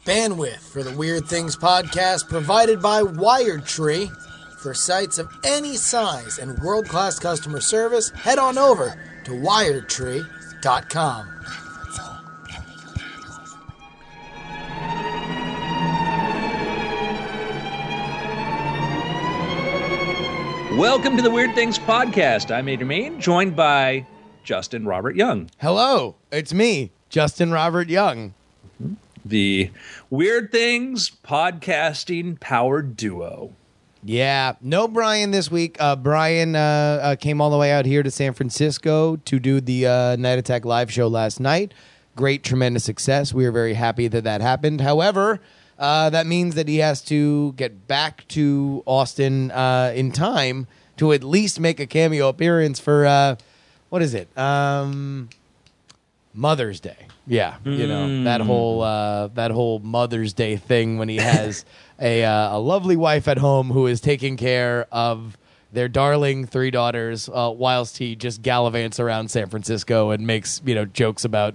Bandwidth for the Weird Things podcast provided by WiredTree. For sites of any size and world-class customer service, head on over to wiredtree.com. Welcome to the Weird Things podcast. I'm Adrian Main, joined by Justin Robert Young. Hello, it's me, Justin Robert Young. The Weird Things podcasting powered duo. Yeah, no Brian this week. Brian came all the way out here to San Francisco to do the Night Attack live show last night. Great, tremendous success. We are very happy that that happened. However, that means that he has to get back to Austin in time to at least make a cameo appearance for, what is it? Mother's Day. Yeah, you know, that whole Mother's Day thing when he has a lovely wife at home who is taking care of their darling 3 daughters whilst he just gallivants around San Francisco and makes, jokes about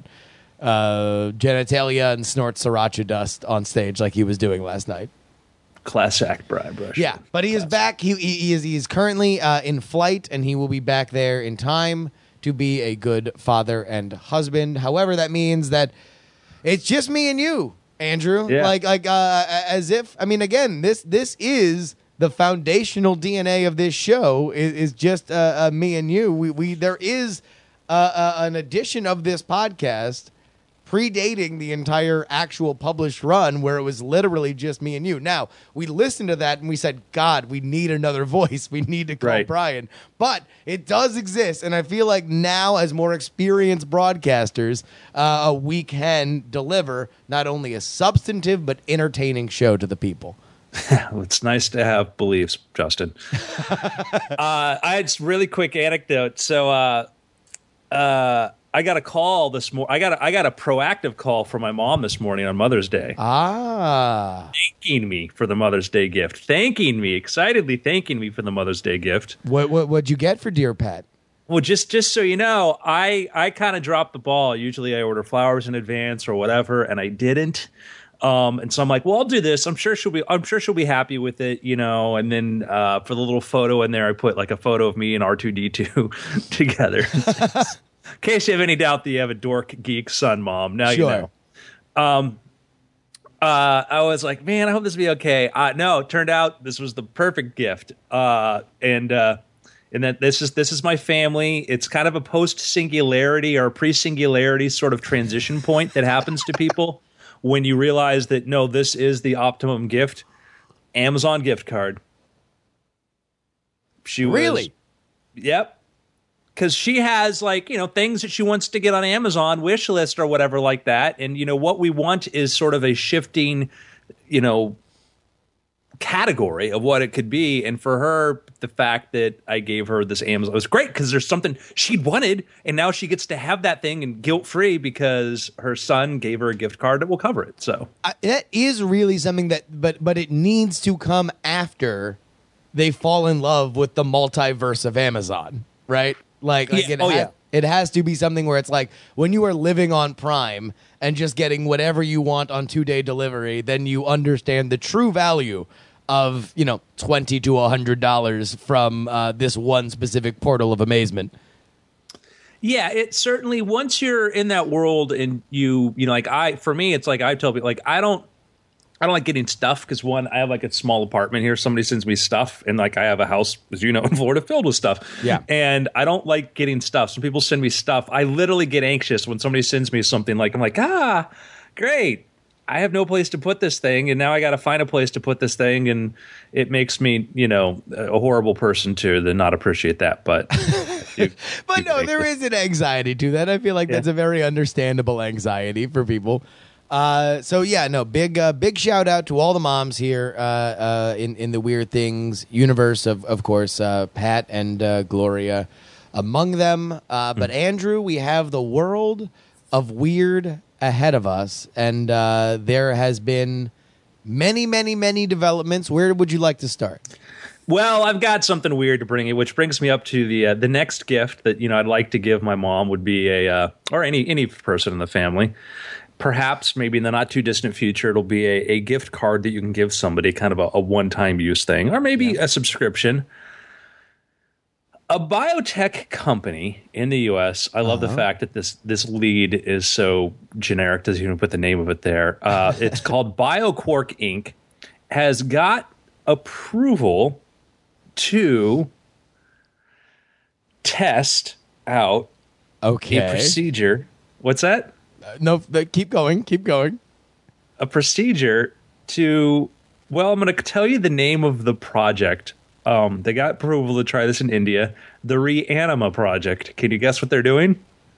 genitalia and snorts sriracha dust on stage like he was doing last night. Class act, Brian Brush. Yeah, but he is back. He is currently in flight, and he will be back there in time to be a good father and husband. However, that means that it's just me and you, Andrew. Yeah. As if, I mean, again, this is the foundational DNA of this show is just me and you. We there is an edition of this podcast predating the entire actual published run where it was literally just me and you. Now, we listened to that and we said, God, we need another voice. We need to call Brian. But it does exist, and I feel like now, as more experienced broadcasters, we can deliver not only a substantive but entertaining show to the people. It's nice to have beliefs, Justin. I had a really quick anecdote. So I got a call this morning. I got a proactive call from my mom this morning on Mother's Day. Thanking me for the Mother's Day gift. Excitedly thanking me for the Mother's Day gift. What'd you get for dear Pat? Well, just so you know, I kind of dropped the ball. Usually I order flowers in advance or whatever, and I didn't. And so I'm like, well, I'll do this. I'm sure she'll be happy with it, And then for the little photo in there, I put like a photo of me and R2D2 together. In case you have any doubt that you have a dork geek son, Mom. Now sure. You know. I was like, man, I hope this will be okay. No, it turned out this was the perfect gift. And that this is my family. It's kind of a post-singularity or pre-singularity sort of transition point that happens to people when you realize that, no, this is the optimum gift. Amazon gift card. Really? Yep. Because she has things that she wants to get on Amazon wish list or whatever like that. And, what we want is sort of a shifting, category of what it could be. And for her, the fact that I gave her this Amazon was great because there's something she'd wanted. And now she gets to have that thing and guilt free because her son gave her a gift card that will cover it. So that is really something that but it needs to come after they fall in love with the multiverse of Amazon, right? It has to be something where it's like when you are living on Prime and just getting whatever you want on 2-day delivery, then you understand the true value of, $20 to $100 from this one specific portal of amazement. Yeah, it certainly, once you're in that world and for me, it's like I tell people, I don't like getting stuff because, one, I have a small apartment here. Somebody sends me stuff, and I have a house, as you know, in Florida filled with stuff. Yeah. And I don't like getting stuff. Some people send me stuff. I literally get anxious when somebody sends me something. I'm like, great. I have no place to put this thing, and now I got to find a place to put this thing, and it makes me, a horrible person to not appreciate that. But but no, there is an anxiety to that. I feel like that's a very understandable anxiety for people. Big shout out to all the moms here in the Weird Things universe of course, Pat and Gloria among them. But Andrew, we have the world of weird ahead of us, and there has been many developments. Where would you like to start? Well, I've got something weird to bring you, which brings me up to the next gift that I'd like to give my mom would be or any person in the family. perhaps maybe in the not too distant future, it'll be a gift card that you can give somebody, kind of a one-time use thing, or maybe a subscription. A biotech company in the U.S. I love the fact that this lead is so generic, doesn't even put the name of it there. It's called BioQuark Inc. has got approval to test out a procedure. What's that? No, keep going. A procedure to, well, I'm going to tell you the name of the project. They got approval to try this in India. The Reanima Project. Can you guess what they're doing?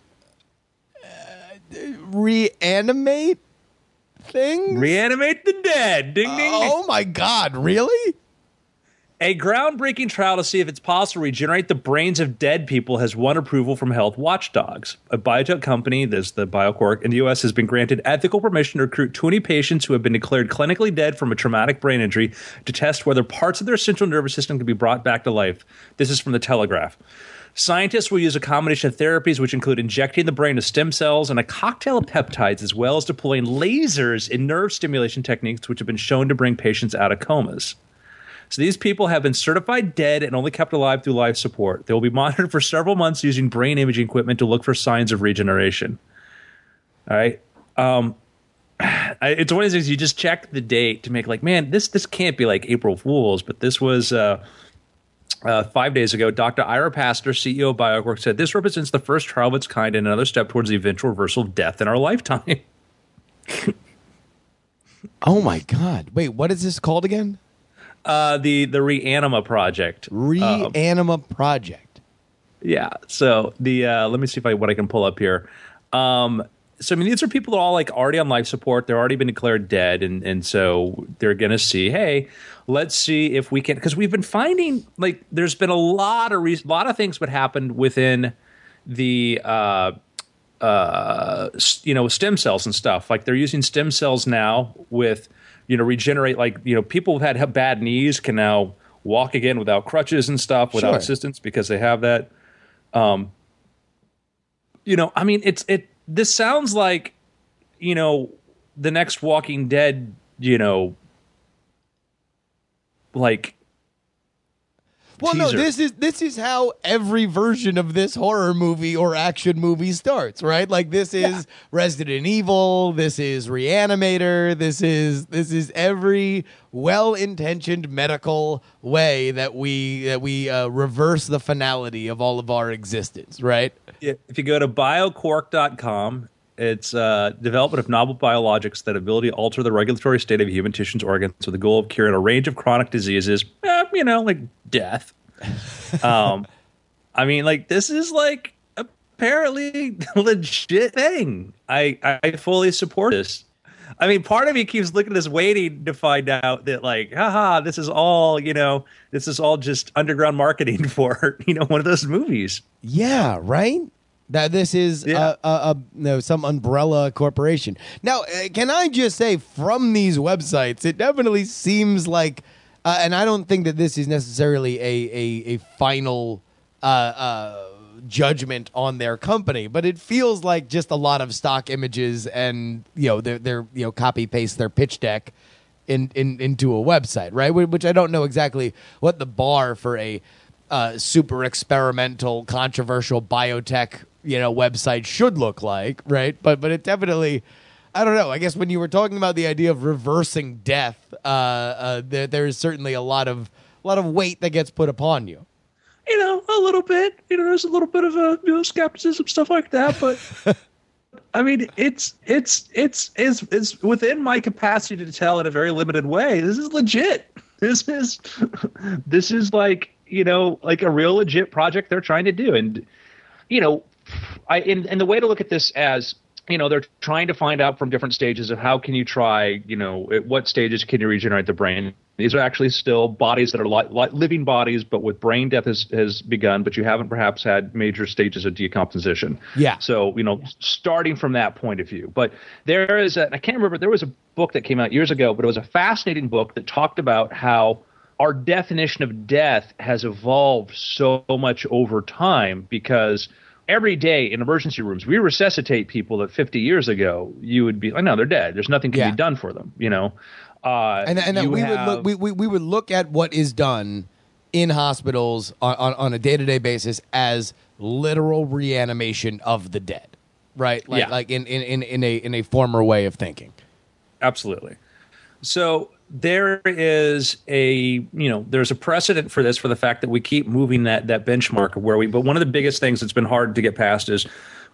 Reanimate things? Reanimate the dead. Ding, ding. Oh, my God. Really? A groundbreaking trial to see if it's possible to regenerate the brains of dead people has won approval from health watchdogs. A biotech company, this the BioQuark in the U.S., has been granted ethical permission to recruit 20 patients who have been declared clinically dead from a traumatic brain injury to test whether parts of their central nervous system can be brought back to life. This is from the Telegraph. Scientists will use a combination of therapies which include injecting the brain with stem cells and a cocktail of peptides, as well as deploying lasers in nerve stimulation techniques which have been shown to bring patients out of comas. So these people have been certified dead and only kept alive through life support. They will be monitored for several months using brain imaging equipment to look for signs of regeneration. All right. It's one of those things you just check the date to make like, man, this can't be like April Fool's, but this was 5 days ago. Dr. Ira Pastor, CEO of BioQuark, said this represents the first trial of its kind and another step towards the eventual reversal of death in our lifetime. Oh my God. Wait, what is this called again? The Reanima Project. Reanima Project. Yeah. So let me see what I can pull up here. So I mean, these are people that are all like already on life support. They're already been declared dead, and so they're going to see, hey, let's see if we can, because we've been finding like there's been a lot of things that happened within the stem cells and stuff. Like they're using stem cells now with regenerate, like, people who've had bad knees can now walk again without crutches and stuff, without assistance, because they have that. I mean, this sounds like, the next Walking Dead, like, well, teaser. No, this is how every version of this horror movie or action movie starts, right? Like this is Resident Evil, this is Reanimator, this is every well-intentioned medical way that we reverse the finality of all of our existence, right? If you go to bioquark.com, it's development of novel biologics that ability to alter the regulatory state of human tissues and organs with the goal of curing a range of chronic diseases, like death. I mean, like, this is like apparently a legit thing. I fully support this. I mean, part of me keeps looking at this waiting to find out that, like, haha, this is all just underground marketing for, one of those movies. Yeah, right? That this is some umbrella corporation. Now, can I just say, from these websites, it definitely seems like, and I don't think that this is necessarily a final judgment on their company, but it feels like just a lot of stock images and they're copy paste their pitch deck into a website, right? Which I don't know exactly what the bar for a super experimental, controversial biotech website should look like, right? But it definitely, I don't know. I guess when you were talking about the idea of reversing death, there is certainly a lot of weight that gets put upon you. A little bit. There's a little bit of skepticism, stuff like that. But I mean, it's within my capacity to tell in a very limited way. This is legit. This is like like a real legit project they're trying to do, and and the way to look at this as, they're trying to find out from different stages of how can you try, at what stages can you regenerate the brain. These are actually still bodies that are living bodies, but with brain death has begun, but you haven't perhaps had major stages of decomposition. Yeah. So, starting from that point of view. But there is I can't remember, there was a book that came out years ago, but it was a fascinating book that talked about how our definition of death has evolved so much over time, because every day in emergency rooms, we resuscitate people that 50 years ago you would be like, no, they're dead. There's nothing can be done for them, you know. And then we would look at what is done in hospitals on a day-to-day basis as literal reanimation of the dead, right? Like in a former way of thinking. Absolutely. So there is there's a precedent for this, for the fact that we keep moving that benchmark of but one of the biggest things that's been hard to get past is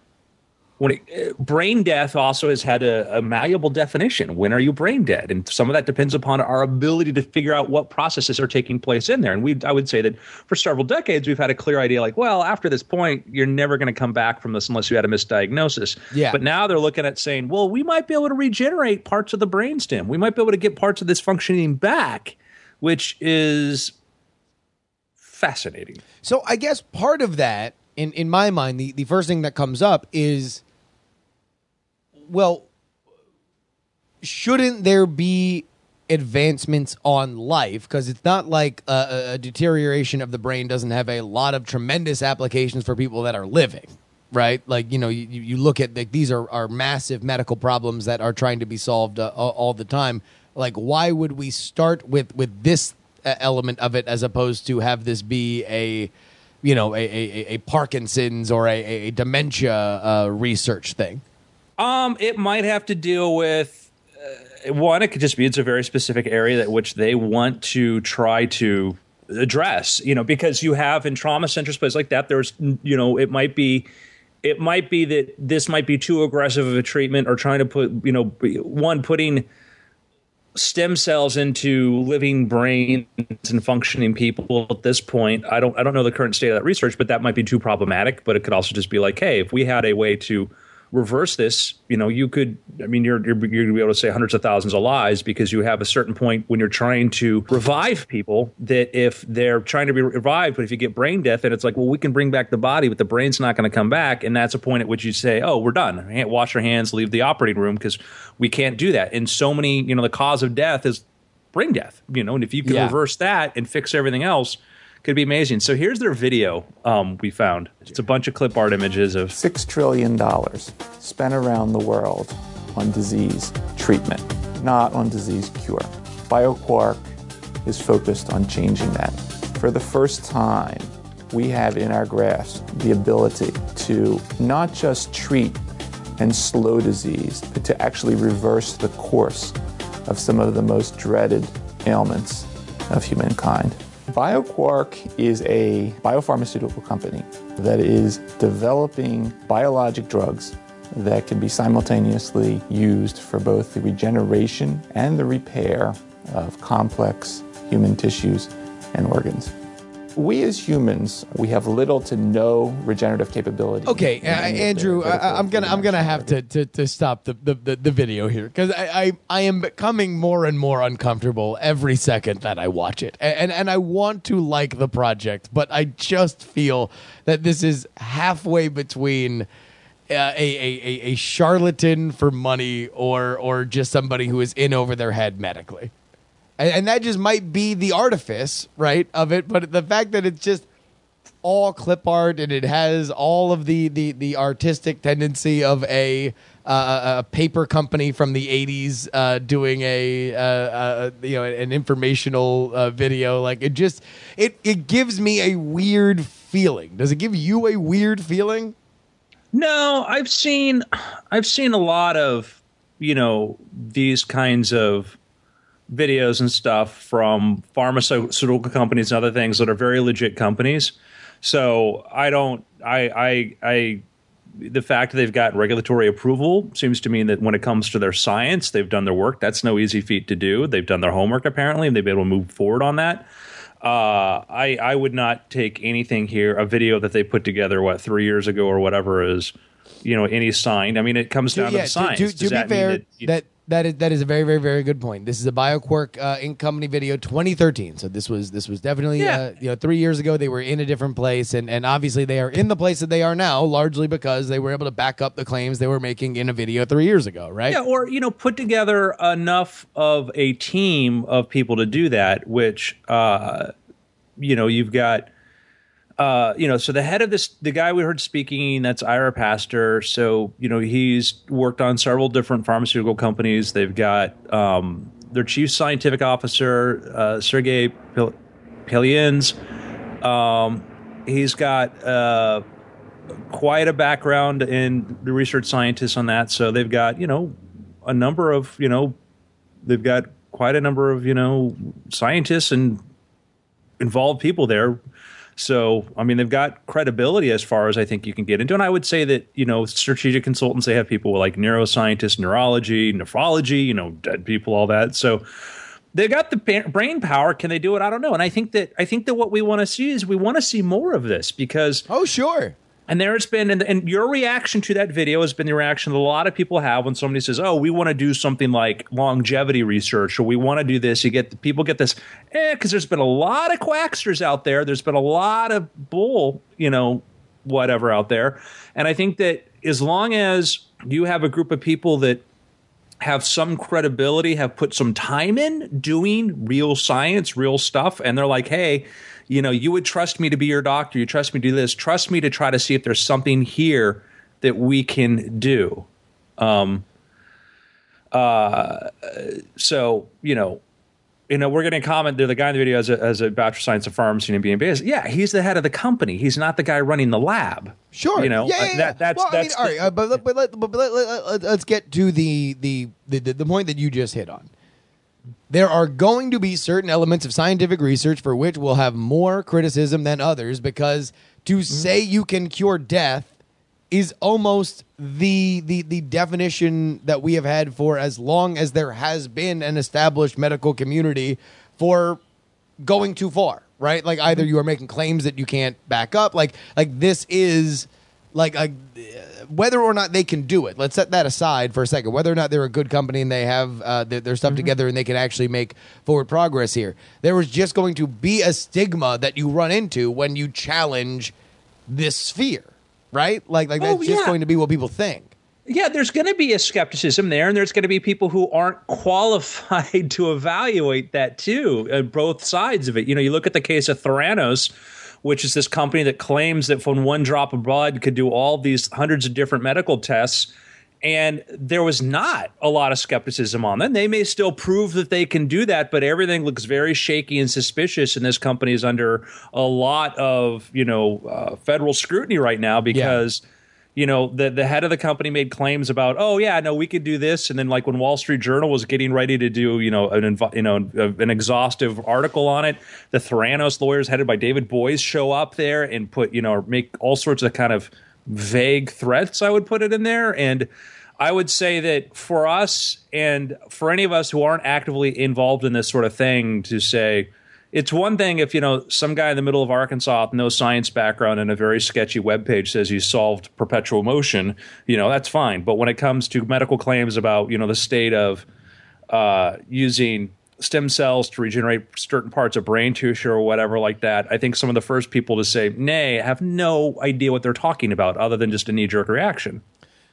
brain death also has had a malleable definition. When are you brain dead? And some of that depends upon our ability to figure out what processes are taking place in there. And I would say that for several decades, we've had a clear idea like, well, after this point, you're never going to come back from this unless you had a misdiagnosis. Yeah. But now they're looking at saying, well, we might be able to regenerate parts of the brainstem. We might be able to get parts of this functioning back, which is fascinating. So I guess part of that, in my mind, the first thing that comes up is, well, shouldn't there be advancements on life? Because it's not like a deterioration of the brain doesn't have a lot of tremendous applications for people that are living, right? Like, you look at, like, these are massive medical problems that are trying to be solved all the time. Like, why would we start with this element of it as opposed to have this be a Parkinson's or a dementia research thing? It might have to deal with one. It could just be it's a very specific area that which they want to try to address. Because you have in trauma centers, places like that. There's it might be that this might be too aggressive of a treatment, or trying to putting stem cells into living brains and functioning people at this point. I don't know the current state of that research, but that might be too problematic. But it could also just be like, hey, if we had a way to reverse this, you could, you're going to be able to say hundreds of thousands of lives, because you have a certain point when you're trying to revive people that if they're trying to be revived, but if you get brain death, and it's like, well, we can bring back the body, but the brain's not going to come back. And that's a point at which you say, oh, we're done. Wash your hands, leave the operating room, because we can't do that. And so many, the cause of death is brain death, and if you can reverse that and fix everything else, could be amazing. So here's their video we found. It's a bunch of clip art images of $6 trillion spent around the world on disease treatment, not on disease cure. BioQuark is focused on changing that. For the first time, we have in our grasp the ability to not just treat and slow disease, but to actually reverse the course of some of the most dreaded ailments of humankind. BioQuark is a biopharmaceutical company that is developing biologic drugs that can be simultaneously used for both the regeneration and the repair of complex human tissues and organs. We as humans, we have little to no regenerative capability. Okay, Andrew, I'm gonna have to stop the video here, because I am becoming more and more uncomfortable every second that I watch it, and I want to like the project, but I just feel that this is halfway between a charlatan for money or just somebody who is in over their head medically. And that just might be the artifice, right, of it. But the fact that it's just all clip art and it has all of the artistic tendency of a paper company from the 80s doing an informational video, like it gives me a weird feeling. Does it give you a weird feeling? No, I've seen a lot of these kinds of videos and stuff from pharmaceutical companies and other things that are very legit companies. So the fact that they've got regulatory approval seems to mean that when it comes to their science, they've done their work. That's no easy feat to do. They've done their homework, apparently, and they've been able to move forward on that. I would not take anything here, a video that they put together, 3 years ago or whatever, is, any sign. It comes down to the science. To be fair, that is a very, very, very good point. This is a BioQuark Inc. company video, 2013. So this was definitely 3 years ago. They were in a different place, and obviously they are in the place that they are now, largely because they were able to back up the claims they were making in a video 3 years ago, right? Yeah, or put together enough of a team of people to do that. Which you've got. So the head of the guy we heard speaking, that's Ira Pastor. So, he's worked on several different pharmaceutical companies. They've got their chief scientific officer, Sergey Pelyins. He's got quite a background in the research scientists on that. So they've got, a number of, they've got quite a number of, scientists and involved people there. So, they've got credibility as far as I think you can get into. And I would say that, strategic consultants, they have people like neuroscientists, neurology, nephrology, dead people, all that. So they've got the brain power. Can they do it? I don't know. And I think that what we want to see is we want to see more of this because. Oh, sure. And there it's been, and your reaction to that video has been the reaction that a lot of people have when somebody says, "Oh, we want to do something like longevity research, or we want to do this." People get this, because there's been a lot of quacksters out there. There's been a lot of bull, whatever out there. And I think that as long as you have a group of people that have some credibility, have put some time in doing real science, real stuff, and they're like, "Hey, you would trust me to be your doctor. You trust me to do this. Trust me to try to see if there's something here that we can do." So, we're going to comment there. The guy in the video has a Bachelor of Science in Pharmacy and MBA. Yeah, he's the head of the company. He's not the guy running the lab. Sure. Yeah. That's all right. But let's get to the point that you just hit on. There are going to be certain elements of scientific research for which we'll have more criticism than others because to say you can cure death is almost the definition that we have had for as long as there has been an established medical community for going too far, right? Like either you are making claims that you can't back up, like this is like whether or not they can do it. Let's set that aside for a second. Whether or not they're a good company and they have their stuff together and they can actually make forward progress here. There is just going to be a stigma that you run into when you challenge this sphere, right? Like that's just going to be what people think. Yeah, there's going to be a skepticism there, and there's going to be people who aren't qualified to evaluate that too, both sides of it. You look at the case of Theranos, which is this company that claims that from one drop of blood could do all these hundreds of different medical tests. And there was not a lot of skepticism on them. They may still prove that they can do that, but everything looks very shaky and suspicious. And this company is under a lot of, federal scrutiny right now because the head of the company made claims about, we could do this. And then like when Wall Street Journal was getting ready to do, an exhaustive article on it, the Theranos lawyers headed by David Boies show up there and put, make all sorts of kind of vague threats, I would put it in there. And I would say that for us and for any of us who aren't actively involved in this sort of thing to say, it's one thing if, some guy in the middle of Arkansas with no science background and a very sketchy webpage says he solved perpetual motion, that's fine. But when it comes to medical claims about, the state of using stem cells to regenerate certain parts of brain tissue or whatever like that, I think some of the first people to say, nay, have no idea what they're talking about other than just a knee-jerk reaction.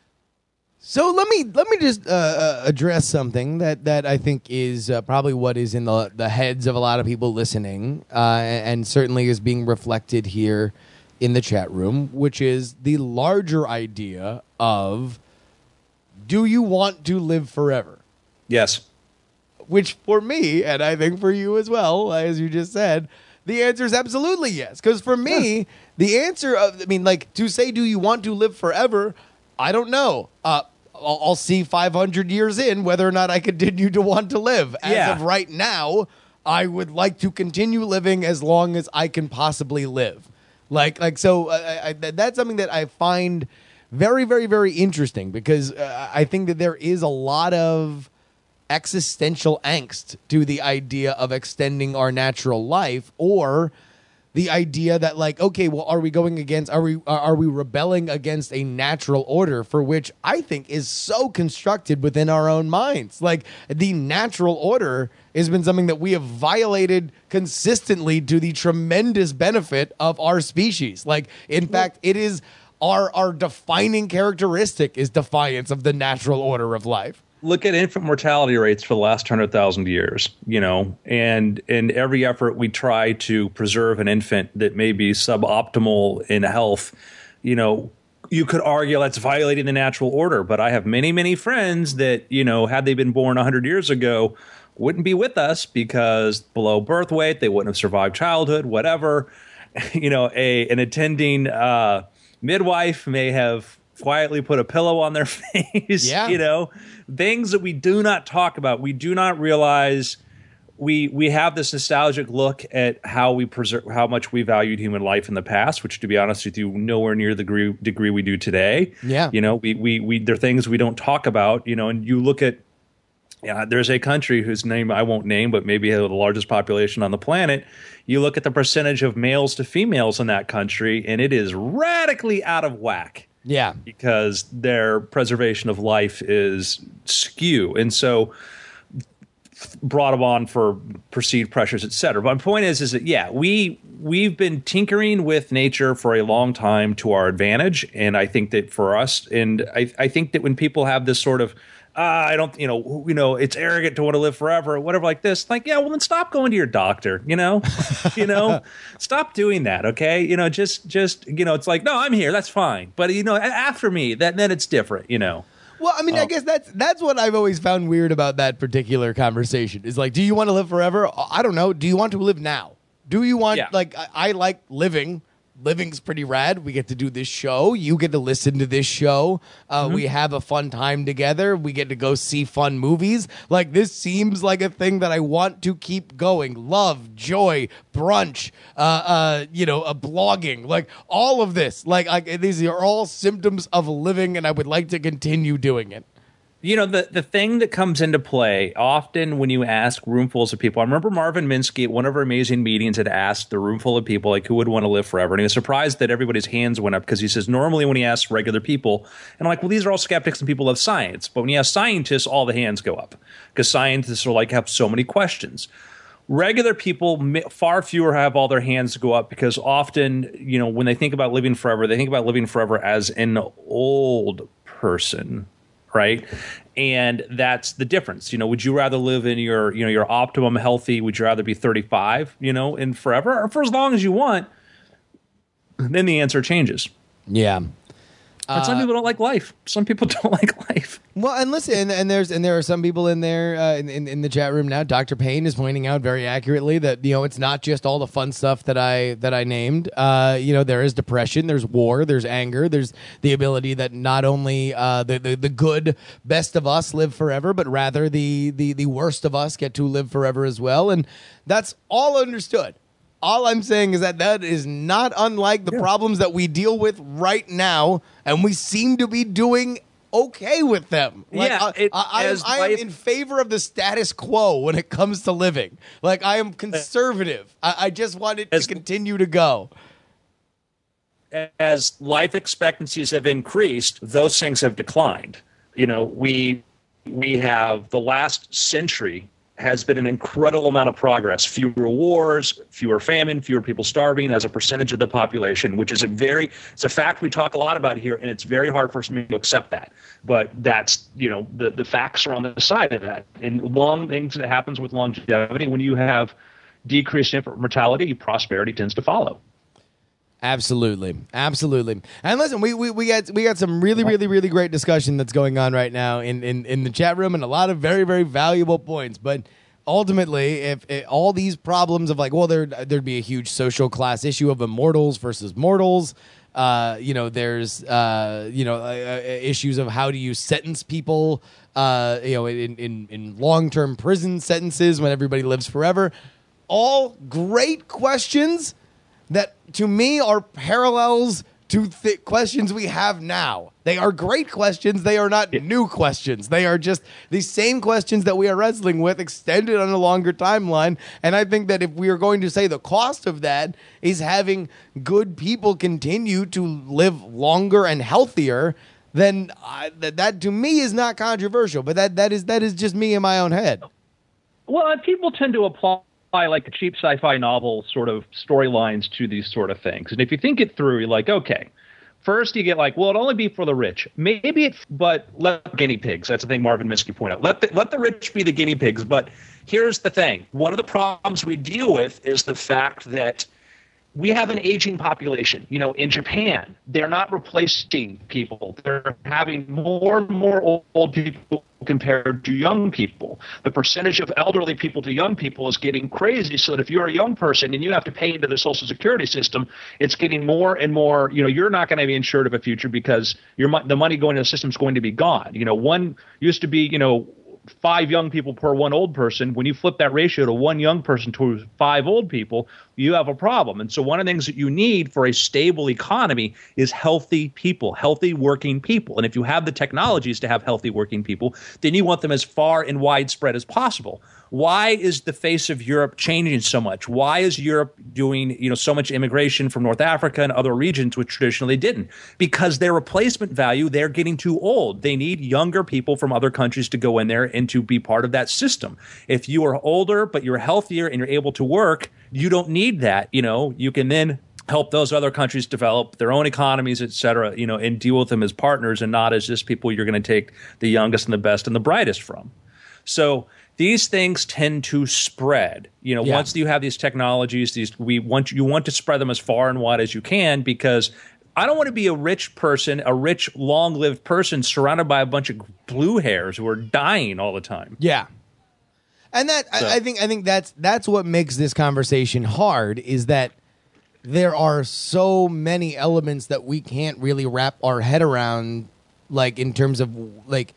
So let me just address something that I think is probably what is in the heads of a lot of people listening, and certainly is being reflected here in the chat room, which is the larger idea of, do you want to live forever? Yes. Which for me, and I think for you as well, as you just said, the answer is absolutely yes. Because for me, the answer to say, do you want to live forever? I don't know. I'll see 500 years in whether or not I continue to want to live. As of right now, I would like to continue living as long as I can possibly live. So that's something that I find very, very, very interesting because I think that there is a lot of existential angst to the idea of extending our natural life, or the idea that are we rebelling against a natural order for which I think is so constructed within our own minds? Like the natural order has been something that we have violated consistently to the tremendous benefit of our species. In fact, it is our defining characteristic is defiance of the natural order of life. look at infant mortality rates for the last 100,000 years, and in every effort we try to preserve an infant that may be suboptimal in health, you could argue that's violating the natural order. But I have many, many friends that, had they been born 100 years ago, wouldn't be with us because below birth weight, they wouldn't have survived childhood, whatever. An attending midwife may have quietly put a pillow on their face. Yeah. Things that we do not talk about. We do not realize we have this nostalgic look at how we preserve, how much we valued human life in the past, which, to be honest with you, nowhere near the degree we do today. Yeah. We there are things we don't talk about, and you look at, there's a country whose name I won't name, but maybe has the largest population on the planet. You look at the percentage of males to females in that country, and it is radically out of whack. Yeah. Because their preservation of life is skew. And so brought them on for perceived pressures, et cetera. But my point is that, we've been tinkering with nature for a long time to our advantage. And I think that for us, and I think that when people have this sort of, I don't, it's arrogant to want to live forever or whatever like this. Like, well, then stop going to your doctor, stop doing that. Okay. Just, it's like, no, I'm here. That's fine. But, after me, then it's different, Well, I mean, I guess that's what I've always found weird about that particular conversation is like, do you want to live forever? I don't know. Do you want to live now? Do you want, I like living. Living's pretty rad. We get to do this show. You get to listen to this show. We have a fun time together. We get to go see fun movies. Like, this seems like a thing that I want to keep going. Love, joy, brunch, blogging, like all of this. Like, these are all symptoms of living, and I would like to continue doing it. The thing that comes into play often when you ask roomfuls of people, I remember Marvin Minsky at one of our amazing meetings had asked the roomful of people, like, who would want to live forever? And he was surprised that everybody's hands went up because he says normally when he asks regular people, and I'm like, well, these are all skeptics and people of science. But when you ask scientists, all the hands go up because scientists are have so many questions. Regular people, far fewer have all their hands go up because often, when they think about living forever, they think about living forever as an old person. Right. And that's the difference. Would you rather live in your optimum healthy? Would you rather be 35, in forever or for as long as you want? Then the answer changes. Yeah. But some people don't like life. Some people don't like life. Well, and listen, and there are some people in there in the chat room now. Dr. Payne is pointing out very accurately that it's not just all the fun stuff that I named. There is depression, there's war, there's anger, there's the ability that not only the good best of us live forever, but rather the worst of us get to live forever as well, and that's all understood. All I'm saying is that is not unlike the problems that we deal with right now, and we seem to be doing okay with them. I am in favor of the status quo when it comes to living. Like, I am conservative. I just want it to continue to go. As life expectancies have increased, those things have declined. We have the last century has been an incredible amount of progress. Fewer wars, fewer famine, fewer people starving as a percentage of the population, which is it's a fact we talk a lot about here, and it's very hard for me to accept that. But that's, the facts are on the side of that. And things that happens with longevity, when you have decreased infant mortality, prosperity tends to follow. Absolutely. And listen, we got some really, really, really great discussion that's going on right now in the chat room, and a lot of very, very valuable points. But ultimately, if all these problems of there'd be a huge social class issue of immortals versus mortals. There's issues of how do you sentence people, in long-term prison sentences when everybody lives forever. All great questions that, to me, are parallels to questions we have now. They are great questions. They are not new questions. They are just the same questions that we are wrestling with, extended on a longer timeline. And I think that if we are going to say the cost of that is having good people continue to live longer and healthier, then that to me is not controversial. But that is just me in my own head. Well, people tend to apply like a cheap sci-fi novel sort of storylines to these sort of things. And if you think it through, you're like, okay, first you get like, well, it'll only be for the rich. Maybe but let guinea pigs. That's the thing Marvin Minsky pointed out. Let the rich be the guinea pigs. But here's the thing. One of the problems we deal with is the fact that we have an aging population. You know, in Japan, they're not replacing people. They're having more and more old people compared to young people. The percentage of elderly people to young people is getting crazy, so that if you're a young person and you have to pay into the Social Security system, it's getting more and more, you know, you're not going to be insured of a future because the money going into the system is going to be gone. You know, one used to be, you know, 5 young people per 1 old person. When you flip that ratio to 1 young person to 5 old people, you have a problem. And so one of the things that you need for a stable economy is healthy people, healthy working people. And if you have the technologies to have healthy working people, then you want them as far and widespread as possible. Why is the face of Europe changing so much? Why is Europe doing, you know, so much immigration from North Africa and other regions which traditionally didn't? Because their replacement value, they're getting too old. They need younger people from other countries to go in there and to be part of that system. If you are older but you're healthier and you're able to work, you don't need that. You know, you can then help those other countries develop their own economies, et cetera, you know, and deal with them as partners and not as just people you're going to take the youngest and the best and the brightest from. So these things tend to spread. You know, once you have these technologies, you want to spread them as far and wide as you can, because I don't want to be a rich person, a rich, long-lived person surrounded by a bunch of blue hairs who are dying all the time. Yeah. And that I think that's what makes this conversation hard, is that there are so many elements that we can't really wrap our head around, like in terms of like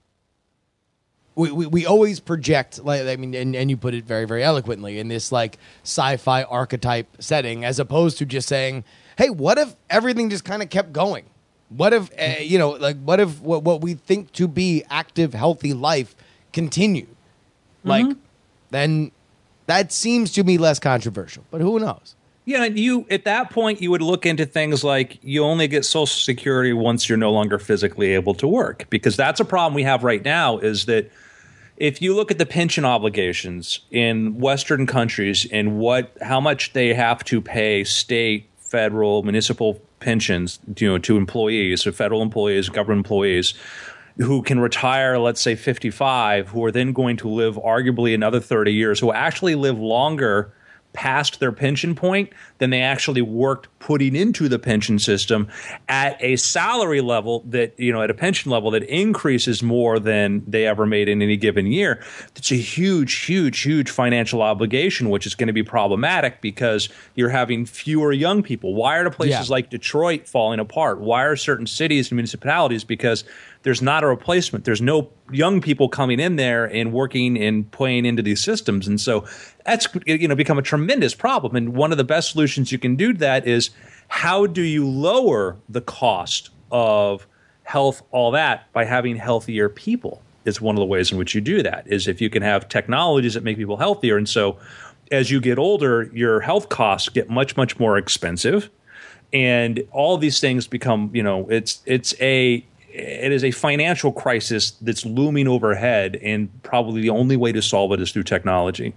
we always project, like, I mean, and you put it very, very eloquently, in this like sci-fi archetype setting, as opposed to just saying, hey, what if everything just kind of kept going? What if you know, like what if what we think to be active, healthy life continued? Like, then that seems to be less controversial, but who knows? Yeah, and you at that point you would look into things like you only get Social Security once you're no longer physically able to work, because that's a problem we have right now. Is that if you look at the pension obligations in Western countries and how much they have to pay state, federal, municipal pensions, you know, to employees, so federal employees, government employees, who can retire, let's say 55, who are then going to live arguably another 30 years, who actually live longer past their pension point than they actually worked putting into the pension system at a salary level that, you know, at a pension level that increases more than they ever made in any given year. It's a huge, huge, huge financial obligation, which is going to be problematic because you're having fewer young people. Why are places like Detroit falling apart? Why are certain cities and municipalities? Because there's not a replacement. There's no young people coming in there and working and playing into these systems. And so that's, you know, become a tremendous problem. And one of the best solutions you can do to that is, how do you lower the cost of health, all that, by having healthier people? Is one of the ways in which you do that, is if you can have technologies that make people healthier. And so as you get older, your health costs get much, much more expensive. And all these things become, you know, it is a financial crisis that's looming overhead, and probably the only way to solve it is through technology.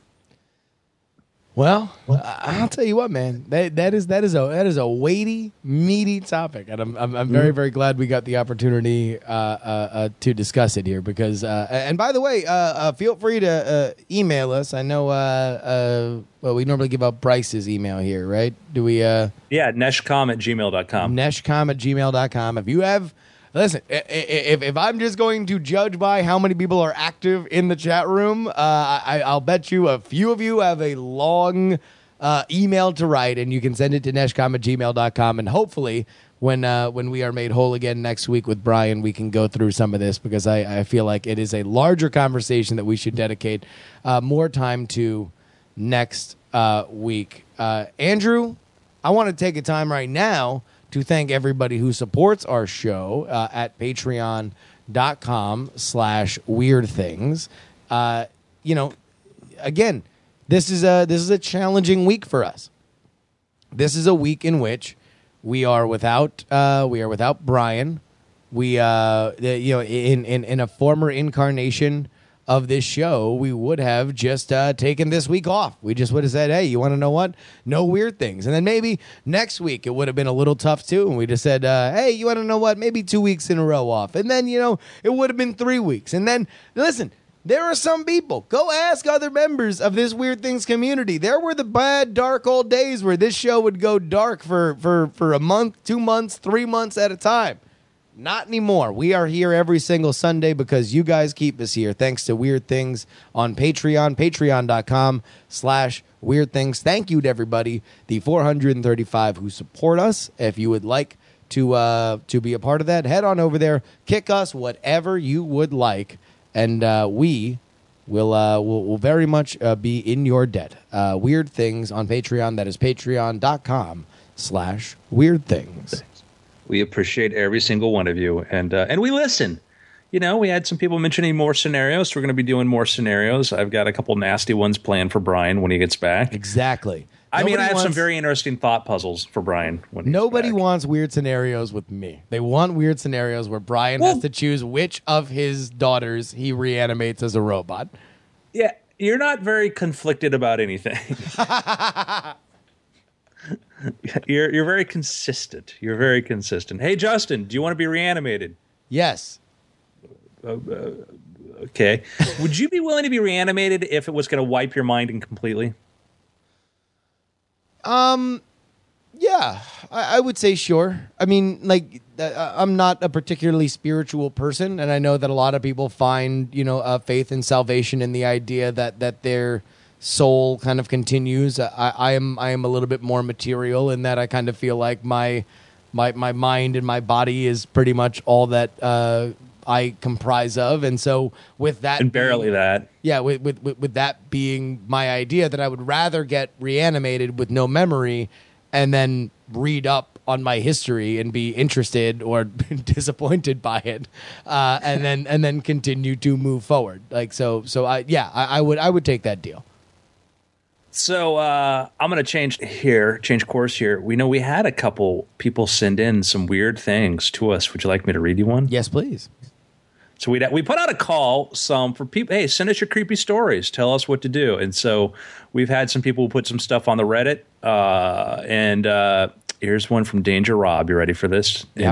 Well, I'll tell you what, man. That is a weighty, meaty topic, and I'm very, very glad we got the opportunity to discuss it here. Because and by the way, feel free to email us. I know well, we normally give out Bryce's email here, right? Do we? Yeah, neshcom@gmail.com. Neshcom@gmail.com. If you have. Listen, if I'm just going to judge by how many people are active in the chat room, I'll bet you a few of you have a long email to write, and you can send it to neshcom@gmail.com. And hopefully, when we are made whole again next week with Brian, we can go through some of this, because I feel like it is a larger conversation that we should dedicate more time to next week. Andrew, I want to take a time right now to thank everybody who supports our show at patreon.com/weirdthings. You know, again, this is a challenging week for us. This is a week in which we are without Brian. We you know, in a former incarnation of this show, we would have just taken this week off. We just would have said, hey, you want to know what? No weird things. And then maybe next week it would have been a little tough too. And we just said, hey, you want to know what? Maybe 2 weeks in a row off. And then, it would have been 3 weeks. And then, listen, there are some people. Go ask other members of this Weird Things community. There were the bad, dark old days where this show would go dark for a month, 2 months, 3 months at a time. Not anymore. We are here every single Sunday because you guys keep us here. Thanks to Weird Things on Patreon, patreon.com/Weird Things. Thank you to everybody, the 435 who support us. If you would like to be a part of that, head on over there. Kick us whatever you would like, and we will very much be in your debt. Weird Things on Patreon. That is patreon.com/Weird Things. We appreciate every single one of you, and we listen. We had some people mentioning more scenarios, so we're going to be doing more scenarios. I've got a couple nasty ones planned for Brian when he gets back. Exactly. I have some very interesting thought puzzles for Brian when he gets Nobody back. wants weird scenarios with me. They want weird scenarios where Brian has to choose which of his daughters he reanimates as a robot. Yeah, you're not very conflicted about anything. You're very consistent. You're very consistent. Hey, Justin, do you want to be reanimated? Yes. Okay. Would you be willing to be reanimated if it was going to wipe your mind completely? Yeah, I would say sure. I mean, I'm not a particularly spiritual person, and I know that a lot of people find, faith and salvation in the idea that their soul kind of continues. I am a little bit more material in that I kind of feel like my mind and my body is pretty much all that I comprise of, and so with that, and barely that. Yeah, with that being my idea, that I would rather get reanimated with no memory and then read up on my history and be interested or disappointed by it, and then continue to move forward. I would take that deal. So I'm going to change course here. We know we had a couple people send in some weird things to us. Would you like me to read you one? Yes, please. So we put out a call for people. Hey, send us your creepy stories. Tell us what to do. And so we've had some people put some stuff on the Reddit. And here's one from Danger Rob. You ready for this? Yeah.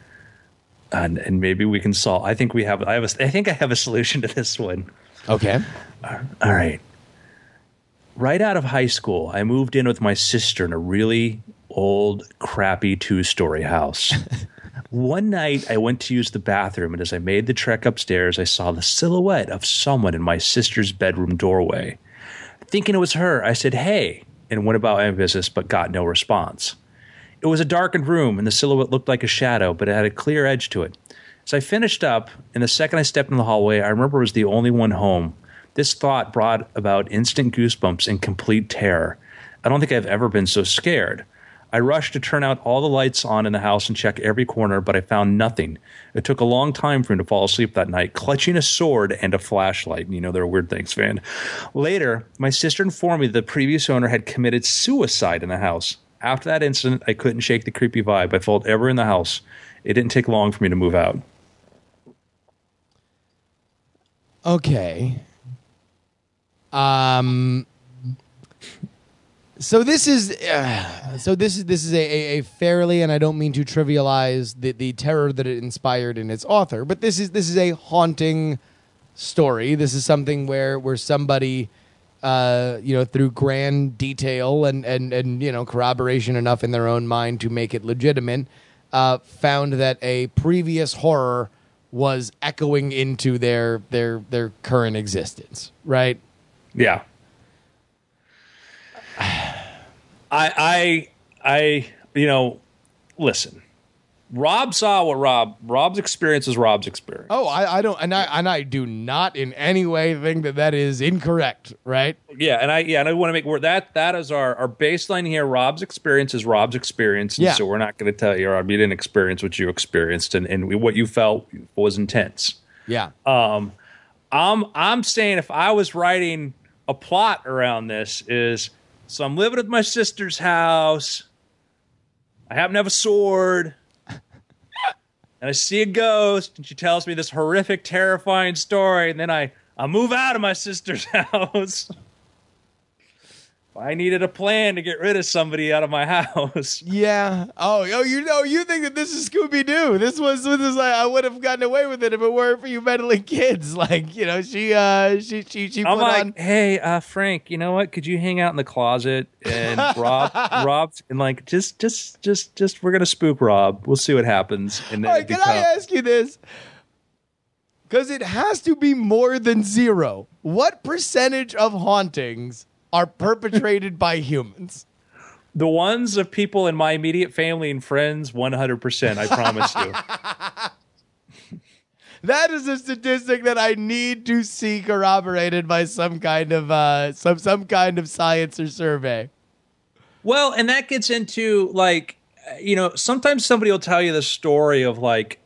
And maybe we can solve. I think I have a solution to this one. Okay. All right. Right out of high school, I moved in with my sister in a really old, crappy 2-story house. One night, I went to use the bathroom, and as I made the trek upstairs, I saw the silhouette of someone in my sister's bedroom doorway. Thinking it was her, I said, "Hey," and went about my business, but got no response. It was a darkened room, and the silhouette looked like a shadow, but it had a clear edge to it. As I finished up, and the second I stepped in the hallway, I remember I was the only one home. This thought brought about instant goosebumps and complete terror. I don't think I've ever been so scared. I rushed to turn out all the lights on in the house and check every corner, but I found nothing. It took a long time for me to fall asleep that night, clutching a sword and a flashlight. They're Weird Things fan. Later, my sister informed me that the previous owner had committed suicide in the house. After that incident, I couldn't shake the creepy vibe I felt ever in the house. It didn't take long for me to move out. Okay. So this is a fairly, and I don't mean to trivialize the terror that it inspired in its author, but this is a haunting story. This is something where somebody, through grand detail and corroboration enough in their own mind to make it legitimate, found that a previous horror was echoing into their current existence, right? Yeah. I listen. Rob saw what Rob's experience is Rob's experience. Oh, I don't, and I do not in any way think that is incorrect, right? Yeah, and I want to make that is our baseline here. Rob's experience is Rob's experience, and yeah. So we're not going to tell you, Rob, you didn't experience what you experienced, and what you felt was intense. Yeah. I'm saying if I was writing a plot around this so I'm living at my sister's house. I happen to have a sword. And I see a ghost, and she tells me this horrific, terrifying story, and then I I'll move out of my sister's house. I needed a plan to get rid of somebody out of my house. Yeah. Oh, you think that this is Scooby Doo? This was like I would have gotten away with it if it weren't for you meddling kids. Like, she I'm put like, on. hey, Frank, you know what? Could you hang out in the closet and Rob, and like just we're gonna spook Rob. We'll see what happens. And then All right, can I ask you this? Because it has to be more than zero. What percentage of hauntings are perpetrated by humans? the ones of people in my immediate family and friends, 100%. I promise you. That is a statistic that I need to see corroborated by some kind of some kind of science or survey. Well, and that gets into like, sometimes somebody will tell you the story of like,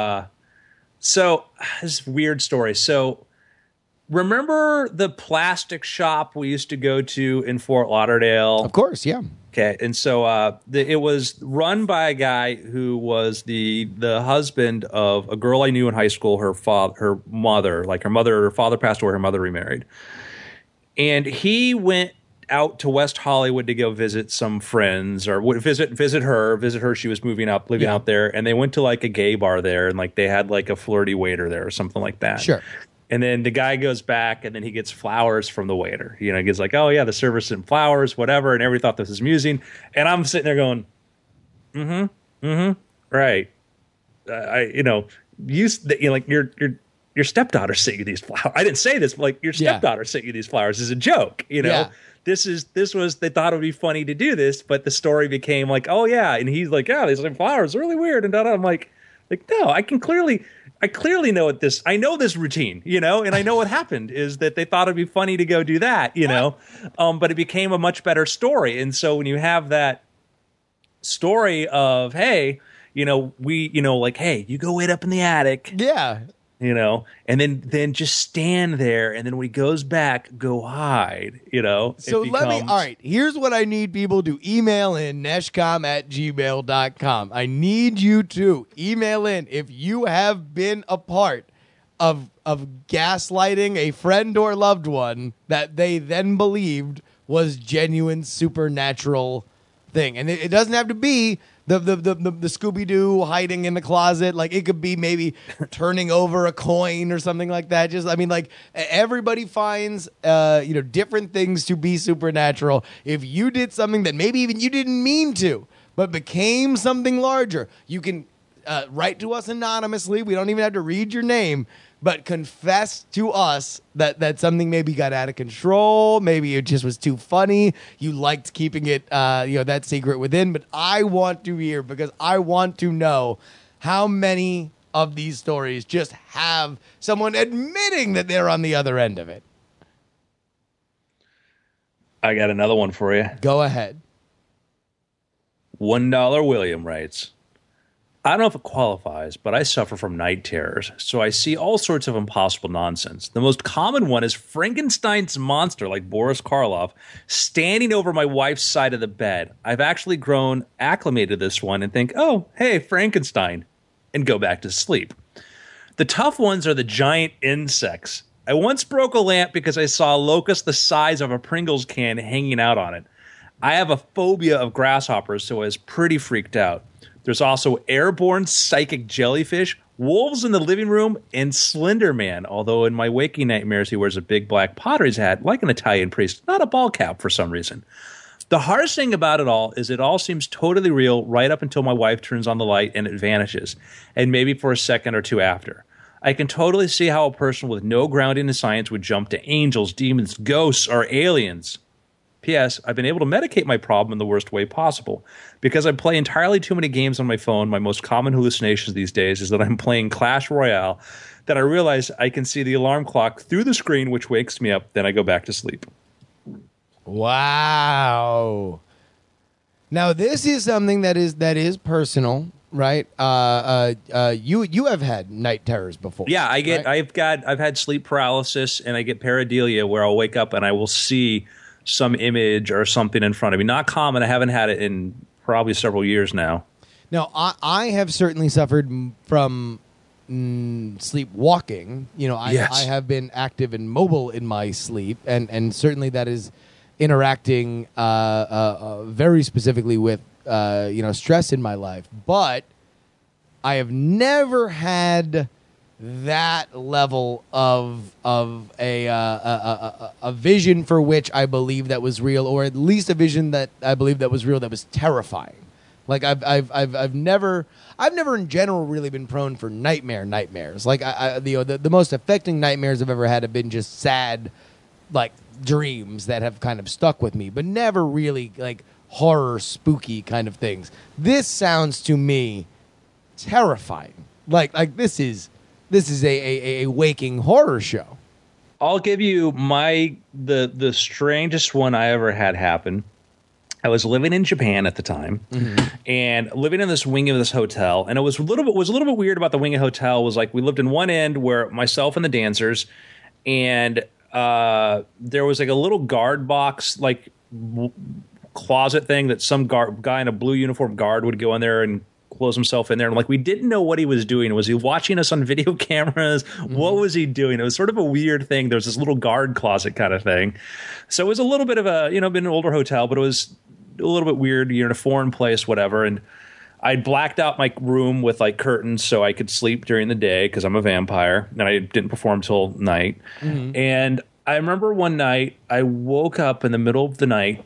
this weird story. So remember the plastic shop we used to go to in Fort Lauderdale? Of course, yeah. Okay, and so it was run by a guy who was the husband of a girl I knew in high school. Her father passed away. Her mother remarried, and he went out to West Hollywood to go visit some friends or visit her. She was living out there, and they went to like a gay bar there, and like they had like a flirty waiter there or something like that. Sure. And then the guy goes back, and then he gets flowers from the waiter. He gets like, "Oh yeah, the server sent flowers, whatever." And everybody thought this was amusing. And I'm sitting there going, right. Your stepdaughter sent you these flowers. I didn't say this, but like your stepdaughter sent you these flowers as a joke. Yeah. They thought it would be funny to do this, but the story became like, oh yeah, and he's like, yeah, these flowers are really weird, and I'm like, no, I clearly know what this. I know this routine, and I know what happened is that they thought it'd be funny to go do that, but it became a much better story. And so when you have that story of, hey, hey, you go wait up in the attic, Yeah. and then just stand there, and then when he goes back, go hide, So all right, here's what I need people to email in, neshcom@gmail.com. I need you to email in if you have been a part of gaslighting a friend or loved one that they then believed was genuine supernatural thing. And it doesn't have to be the Scooby-Doo hiding in the closet. Like, it could be maybe turning over a coin or something like that. Everybody finds, different things to be supernatural. If you did something that maybe even you didn't mean to, but became something larger, you can write to us anonymously. We don't even have to read your name, but confess to us that something maybe got out of control. Maybe it just was too funny. You liked keeping it, that secret within. But I want to hear, because I want to know how many of these stories just have someone admitting that they're on the other end of it. I got another one for you. Go ahead. $1 William writes, I don't know if it qualifies, but I suffer from night terrors, so I see all sorts of impossible nonsense. The most common one is Frankenstein's monster, like Boris Karloff, standing over my wife's side of the bed. I've actually grown acclimated to this one and think, oh, hey, Frankenstein, and go back to sleep. The tough ones are the giant insects. I once broke a lamp because I saw a locust the size of a Pringles can hanging out on it. I have a phobia of grasshoppers, so I was pretty freaked out. There's also airborne psychic jellyfish, wolves in the living room, and Slender Man, although in my waking nightmares he wears a big black pottery's hat like an Italian priest, not a ball cap for some reason. The hardest thing about it all is it all seems totally real right up until my wife turns on the light and it vanishes, and maybe for a second or two after. I can totally see how a person with no grounding in science would jump to angels, demons, ghosts, or aliens. P.S. I've been able to medicate my problem in the worst way possible. Because I play entirely too many games on my phone, my most common hallucinations these days is that I'm playing Clash Royale, that I realize I can see the alarm clock through the screen, which wakes me up, then I go back to sleep. Wow. Now, this is something that is personal, right? You have had night terrors before. Yeah, I've had sleep paralysis, and I get pareidolia where I'll wake up and I will see some image or something in front of me. Not common. I haven't had it in probably several years now. Now, I have certainly suffered from sleepwalking. You know, Yes. I have been active and mobile in my sleep, and certainly that is interacting very specifically with stress in my life. But I have never had that level of a vision for which I believe that was real, or at least a vision that I believe that was real that was terrifying. Like I've never in general really been prone for nightmares. Like the most affecting nightmares I've ever had have been just sad, like dreams that have kind of stuck with me, but never really like horror, spooky kind of things. This sounds to me terrifying. Like this is a waking horror show. I'll give you the strangest one I ever had happen. I was living in Japan at the time, and living in this wing of this hotel. And it was a little bit weird about the wing of hotel was like we lived in one end where myself and the dancers, and there was like a little guard box, like closet thing that some guy in a blue uniform guard would go in there and close himself in there. And like we didn't know what he was doing. Was he watching us on video cameras? What was he doing? It was sort of a weird thing. There was this little guard closet kind of thing. So it was a little bit of a, been an older hotel, but it was a little bit weird. You're in a foreign place, whatever. And I blacked out my room with like curtains so I could sleep during the day because I'm a vampire and I didn't perform till night. And I remember one night I woke up in the middle of the night.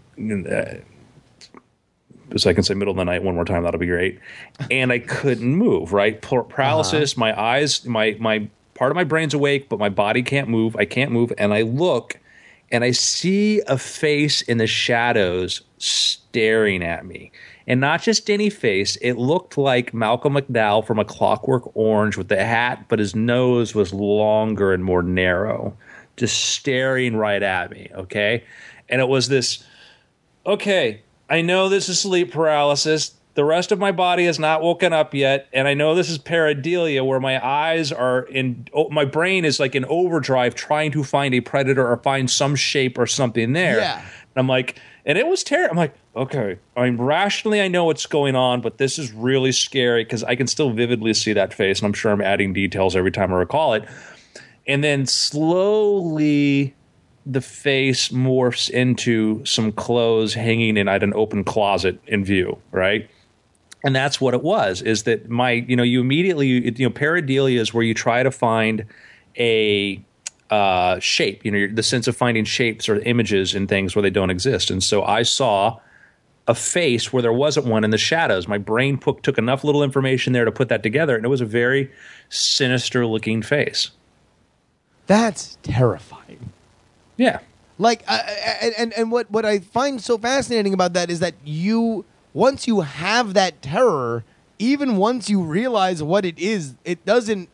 So I can say middle of the night one more time, that'll be great. And I couldn't move, right? Paralysis, my eyes, my part of my brain's awake, but my body can't move. I can't move. And I look and I see a face in the shadows staring at me. And not just any face. It looked like Malcolm McDowell from A Clockwork Orange with the hat, but his nose was longer and more narrow, just staring right at me, okay? And it was this, okay, I know this is sleep paralysis. The rest of my body has not woken up yet. And I know this is pareidolia where my eyes are my brain is like in overdrive trying to find a predator or find some shape or something there. Yeah. And I'm like, and it was terrible. I'm like, okay, I know what's going on, but this is really scary because I can still vividly see that face. And I'm sure I'm adding details every time I recall it. And then slowly the face morphs into some clothes hanging in at an open closet in view, right? And that's what it was, is that you immediately, pareidolia is where you try to find a shape, the sense of finding shapes or images in things where they don't exist. And so I saw a face where there wasn't one in the shadows. My brain took enough little information there to put that together, and it was a very sinister looking face. That's terrifying. Yeah. Like, and what I find so fascinating about that is that once you have that terror, even once you realize what it is, it doesn't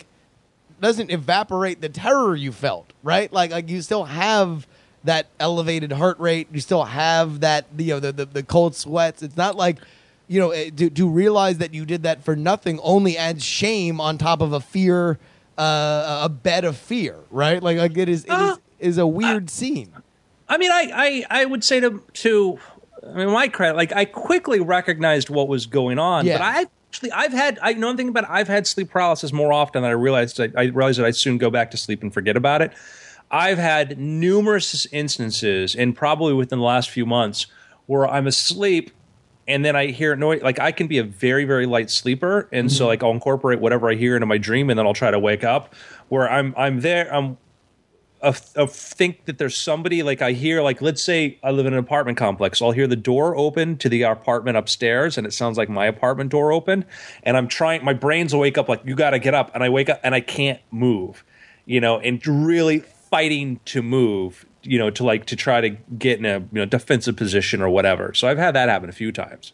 evaporate the terror you felt, right? Like you still have that elevated heart rate. You still have that, the cold sweats. It's not like, to realize that you did that for nothing only adds shame on top of a fear, a bed of fear, right? Like it is a weird scene. I mean, I would say to my credit, like I quickly recognized what was going on, but I've had sleep paralysis more often than I realized. I realized that I'd soon go back to sleep and forget about it. I've had numerous instances, and probably within the last few months, where I'm asleep and then I hear noise. Like I can be a very, very light sleeper, and so like I'll incorporate whatever I hear into my dream, and then I'll try to wake up. Where I'm there, think that there's somebody, like I hear, like let's say I live in an apartment complex. I'll hear the door open to the apartment upstairs, and it sounds like my apartment door opened, and my brains will wake up like, you got to get up, and I wake up and I can't move, and really fighting to move, to try to get in a defensive position or whatever. So I've had that happen a few times.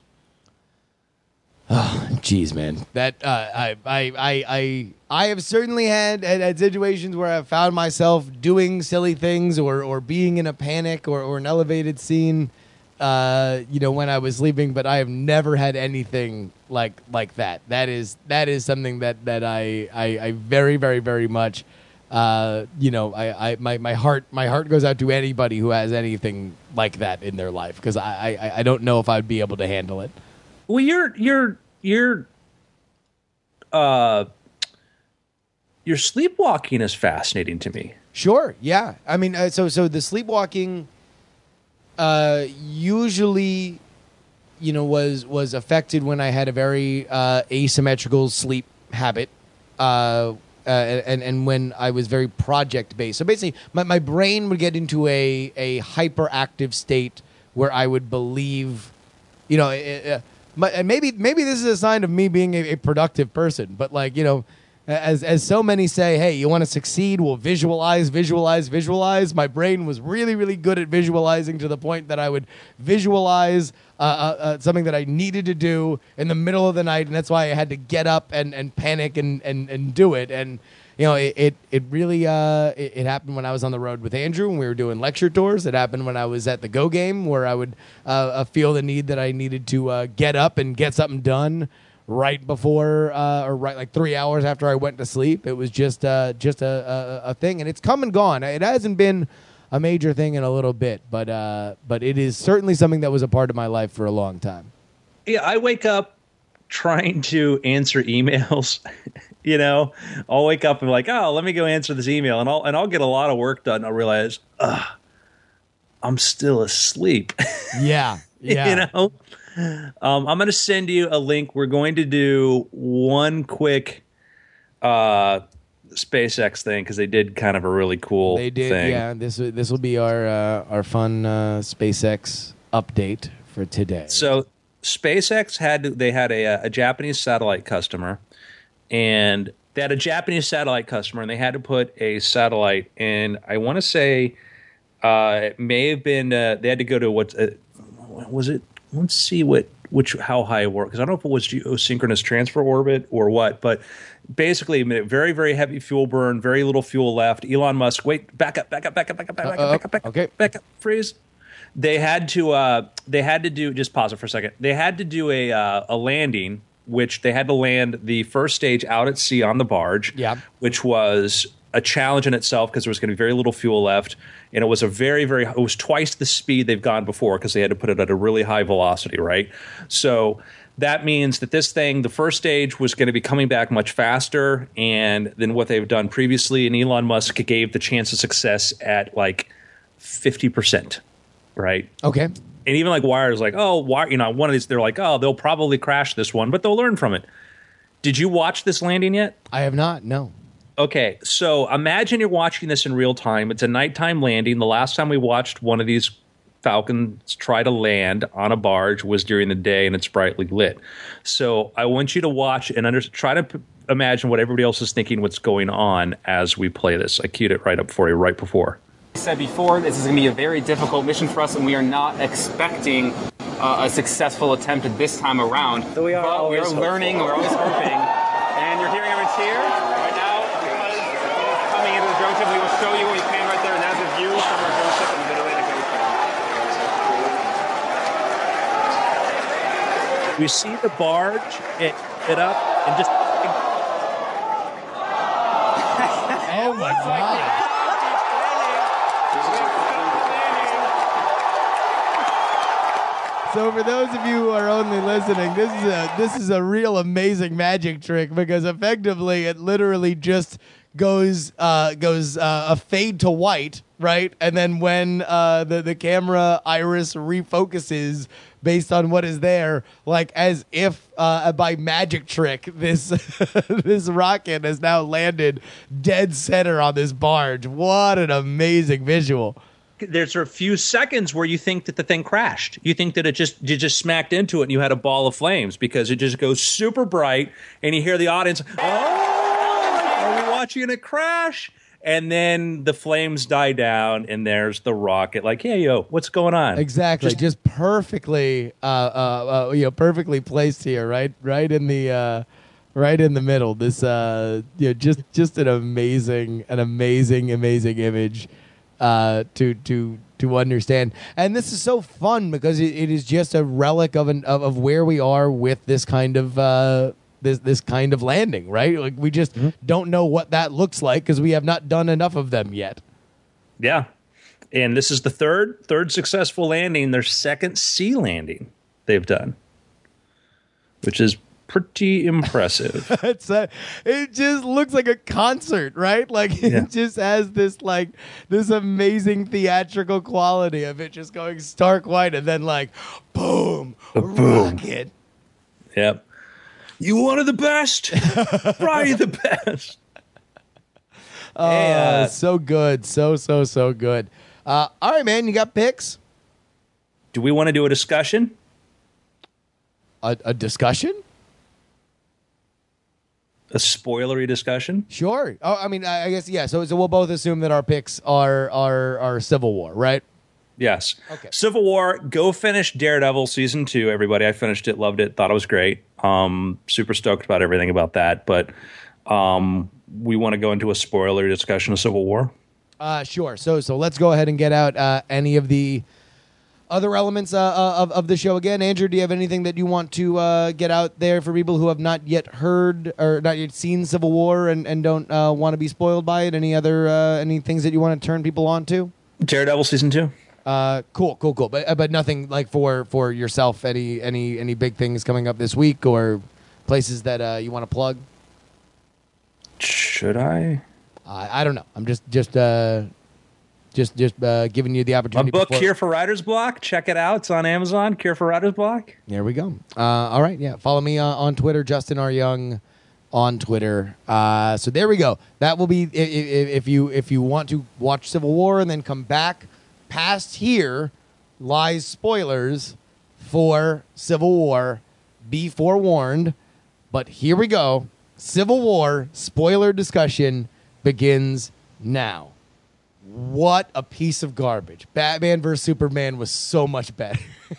Oh, geez, man. That I have certainly had situations where I've found myself doing silly things or being in a panic or an elevated scene, when I was sleeping. But I have never had anything like that. That is something that I very, very, very much. My heart goes out to anybody who has anything like that in their life, because I don't know if I'd be able to handle it. Well, you're your sleepwalking is fascinating to me. Sure. Yeah. I mean, so the sleepwalking usually, was affected when I had a very asymmetrical sleep habit, and when I was very project based. So basically, my brain would get into a hyperactive state where I would believe, and maybe this is a sign of me being a productive person, but as so many say, hey, you want to succeed? Well, visualize. My brain was really, really good at visualizing, to the point that I would visualize something that I needed to do in the middle of the night, and that's why I had to get up and panic and do it. And it really it happened when I was on the road with Andrew when we were doing lecture tours. It happened when I was at the Go Game, where I would feel the need that I needed to get up and get something done right before or right like 3 hours after I went to sleep. It was just a thing, and it's come and gone. It hasn't been a major thing in a little bit, but it is certainly something that was a part of my life for a long time. Yeah, I wake up trying to answer emails. I'll wake up and be like, oh, let me go answer this email, and I'll get a lot of work done. I'll realize, I'm still asleep. Yeah. I'm going to send you a link. We're going to do one quick SpaceX thing, because they did kind of a really cool They did, thing. yeah. This will be our fun SpaceX update for today. So SpaceX had a Japanese satellite customer, and they had a Japanese satellite customer, and they had to put a satellite in. I want to say it may have been they had to go to what was it? Let's see how high it worked, because I don't know if it was geosynchronous transfer orbit or what, but basically very, very heavy fuel burn, very little fuel left. Elon Musk, wait, back up, okay, back up, freeze. They had to do, just pause it for a second. They had to do a landing, which they had to land the first stage out at sea on the barge, which was a challenge in itself, because there was going to be very little fuel left. And it was it was twice the speed they've gone before, because they had to put it at a really high velocity, right? So that means that this thing, the first stage, was going to be coming back much faster than what they've done previously. And Elon Musk gave the chance of success at like 50%, right? Okay. And even like Wired's like, oh, one of these, they're like, oh, they'll probably crash this one, but they'll learn from it. Did you watch this landing yet? I have not, no. Okay, so imagine you're watching this in real time. It's a nighttime landing. The last time we watched one of these Falcons try to land on a barge was during the day, and it's brightly lit. So I want you to watch and try to imagine what everybody else is thinking, what's going on as we play this. I queued it right up for you right before. I said before, this is going to be a very difficult mission for us, and we are not expecting a successful attempt at this time around. But we're learning, we're always hoping. And you're hearing everyone cheer right now, because it's coming into the drone ship. We will show you when we pan right there, and that's a view from our drone ship in the middle of the ghost. We see the barge get up and just... Oh my God. So for those of you who are only listening, this is a real amazing magic trick, because effectively it literally just goes a fade to white, right? And then when the camera iris refocuses based on what is there, like as if by magic trick, this this rocket has now landed dead center on this barge. What an amazing visual. There's a few seconds where you think that the thing crashed. You think that you just smacked into it and you had a ball of flames, because it just goes super bright, and you hear the audience, oh, are we watching it crash? And then the flames die down, and there's the rocket. Like, hey, yo, what's going on? Exactly, just perfectly, perfectly placed here, right in the middle. This, just an amazing image. To understand, and this is so fun, because it is just a relic of where we are with this kind of this kind of landing, right? Like we just don't know what that looks like, because we have not done enough of them yet. Yeah, and this is the third successful landing, their second sea landing they've done, which is pretty impressive. It just looks like a concert, right? Like it just has this amazing theatrical quality of it just going stark white and then like boom, rocket. Yep. You wanted the best. Probably the best. Oh, so good. So good. All right, man, you got picks? Do we want to do a discussion? A discussion? A spoilery discussion? Sure. Oh, I mean, I guess, yeah. So we'll both assume that our picks are Civil War, right? Yes. Okay. Civil War, go finish Daredevil season 2, everybody. I finished it, loved it, thought it was great. Super stoked about everything about that. But we want to go into a spoiler discussion of Civil War. Sure. So let's go ahead and get out any of the other elements of the show again. Andrew, do you have anything that you want to get out there for people who have not yet heard or not yet seen Civil War and don't want to be spoiled by it? Any other any things that you want to turn people on to? Daredevil season 2. Cool. But nothing like for yourself. Any big things coming up this week or places that you want to plug? Should I? I don't know. I'm just giving you the opportunity. A book, Cure for Writer's Block. Check it out. It's on Amazon. Cure for Writer's Block. There we go. All right. Yeah. Follow me on Twitter, Justin R. Young on Twitter. So there we go. That will be if you want to watch Civil War and then come back. Past here lies spoilers for Civil War. Be forewarned. But here we go. Civil War spoiler discussion begins now. What a piece of garbage. Batman vs. Superman was so much better.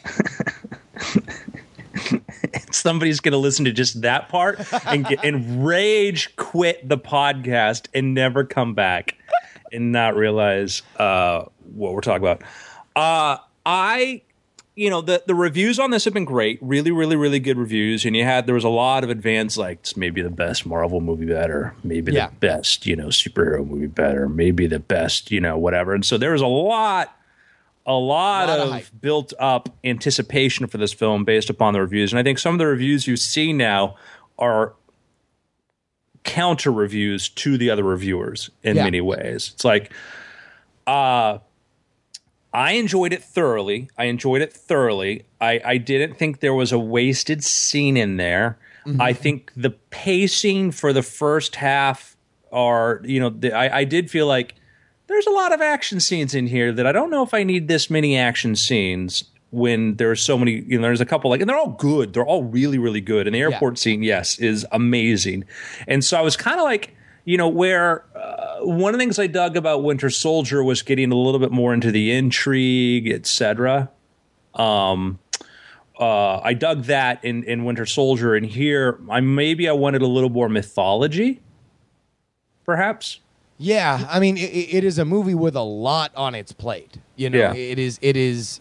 Somebody's going to listen to just that part and rage quit the podcast and never come back and not realize what we're talking about. The reviews on this have been great. Really, really, really good reviews. And there was a lot of advance, like it's maybe the best Marvel movie better, maybe the best, superhero movie better, maybe the best, whatever. And so there was a lot of built up anticipation for this film based upon the reviews. And I think some of the reviews you see now are counter reviews to the other reviewers in many ways. It's like, I enjoyed it thoroughly. I didn't think there was a wasted scene in there. Mm-hmm. I think the pacing for the first half I did feel like there's a lot of action scenes in here that I don't know if I need this many action scenes when there's so many, there's a couple and they're all good. They're all really, really good. And the airport scene, yes, is amazing. And so I was kind of like, where one of the things I dug about Winter Soldier was getting a little bit more into the intrigue, etc. I dug that in Winter Soldier, and here I wanted a little more mythology, perhaps. Yeah, I mean, it is a movie with a lot on its plate. It is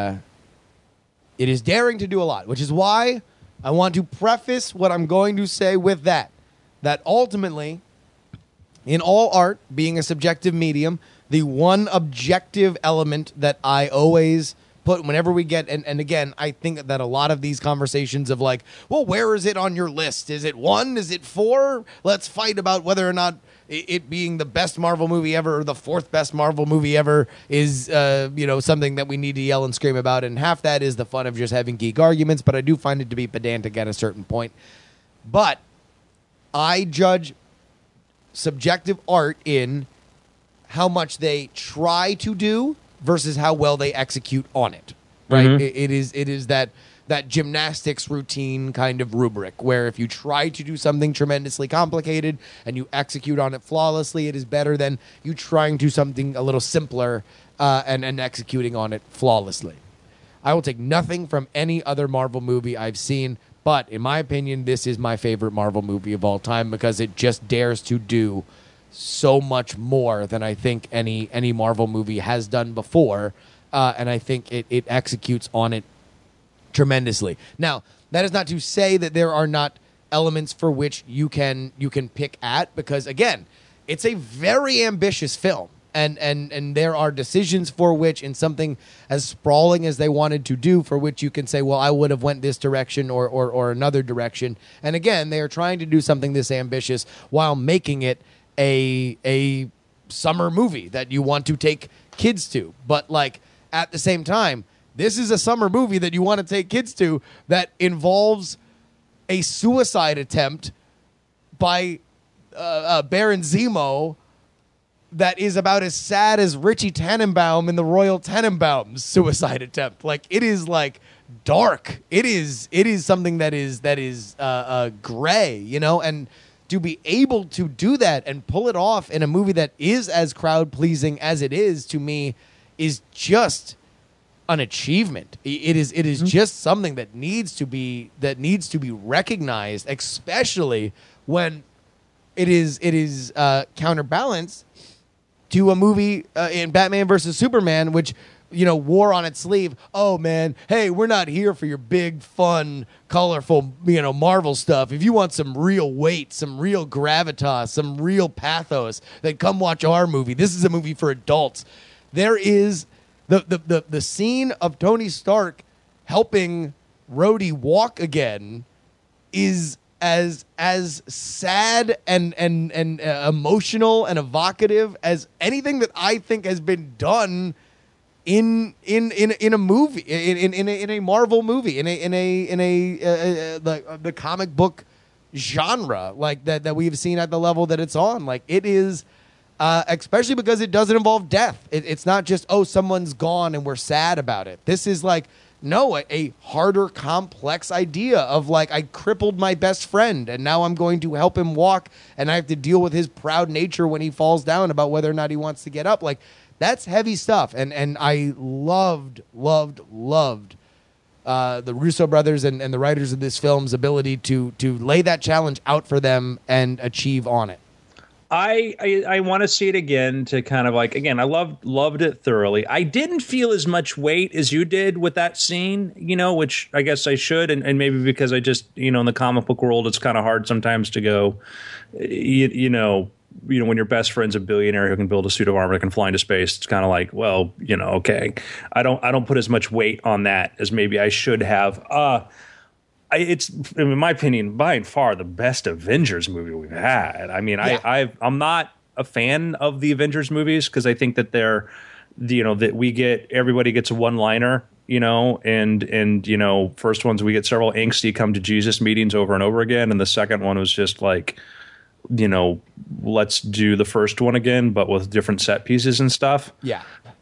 daring to do a lot, which is why I want to preface what I'm going to say with that ultimately, in all art, being a subjective medium, the one objective element that I always put whenever we get, and again, I think that a lot of these conversations of like, well, where is it on your list? Is it 1? Is it 4? Let's fight about whether or not it being the best Marvel movie ever or the 4th best Marvel movie ever is, something that we need to yell and scream about. And half that is the fun of just having geek arguments, but I do find it to be pedantic at a certain point. But I judge subjective art in how much they try to do versus how well they execute on it. Right? Mm-hmm. It is that gymnastics routine kind of rubric where if you try to do something tremendously complicated and you execute on it flawlessly, it is better than you trying to do something a little simpler and executing on it flawlessly. I will take nothing from any other Marvel movie I've seen, but in my opinion, this is my favorite Marvel movie of all time because it just dares to do so much more than I think any Marvel movie has done before, and I think it executes on it tremendously. Now, that is not to say that there are not elements for which you can pick at, because again, it's a very ambitious film. And there are decisions for which, in something as sprawling as they wanted to do, for which you can say, well, I would have went this direction or another direction. And again, they are trying to do something this ambitious while making it a summer movie that you want to take kids to. But like at the same time, this is a summer movie that you want to take kids to that involves a suicide attempt by Baron Zemo that is about as sad as Richie Tannenbaum in the Royal Tenenbaums suicide attempt. Like, it is like dark. It is something that is gray, you know, and to be able to do that and pull it off in a movie that is as crowd pleasing as it is, to me, is just an achievement. It is just something that needs to be recognized, especially when it is counterbalanced to a movie in Batman versus Superman, which, you know, wore on its sleeve, oh man, hey, we're not here for your big, fun, colorful, you know, Marvel stuff. If you want some real weight, some real gravitas, some real pathos, then come watch our movie. This is a movie for adults. There is the scene of Tony Stark helping Rhodey walk again is as sad and emotional and evocative as anything that I think has been done in a movie, in a Marvel movie, in a the comic book genre, like that we've seen at the level that it's on. Like, it is, especially because it doesn't involve death. It's not just, oh, someone's gone and we're sad about it. This is like, no, a harder, complex idea of like, I crippled my best friend and now I'm going to help him walk and I have to deal with his proud nature when he falls down about whether or not he wants to get up. Like, that's heavy stuff. And I loved the Russo brothers and the writers of this film's ability to lay that challenge out for them and achieve on it. I want to see it again to kind of like, again, I loved it thoroughly. I didn't feel as much weight as you did with that scene, you know, which I guess I should. And maybe because I just, you know, in the comic book world, it's kind of hard sometimes to go, you know, when your best friend's a billionaire who can build a suit of armor that can fly into space, it's kind of like, well, you know, okay. I don't put as much weight on that as maybe I should have. It's, in my opinion, by far the best Avengers movie we've had. I mean, yeah. I'm not a fan of the Avengers movies because I think that they're, you know, that everybody gets a one-liner, you know, and you know, first ones we get several angsty come to Jesus meetings over and over again, and the second one was just like, you know, let's do the first one again, but with different set pieces and stuff. Yeah.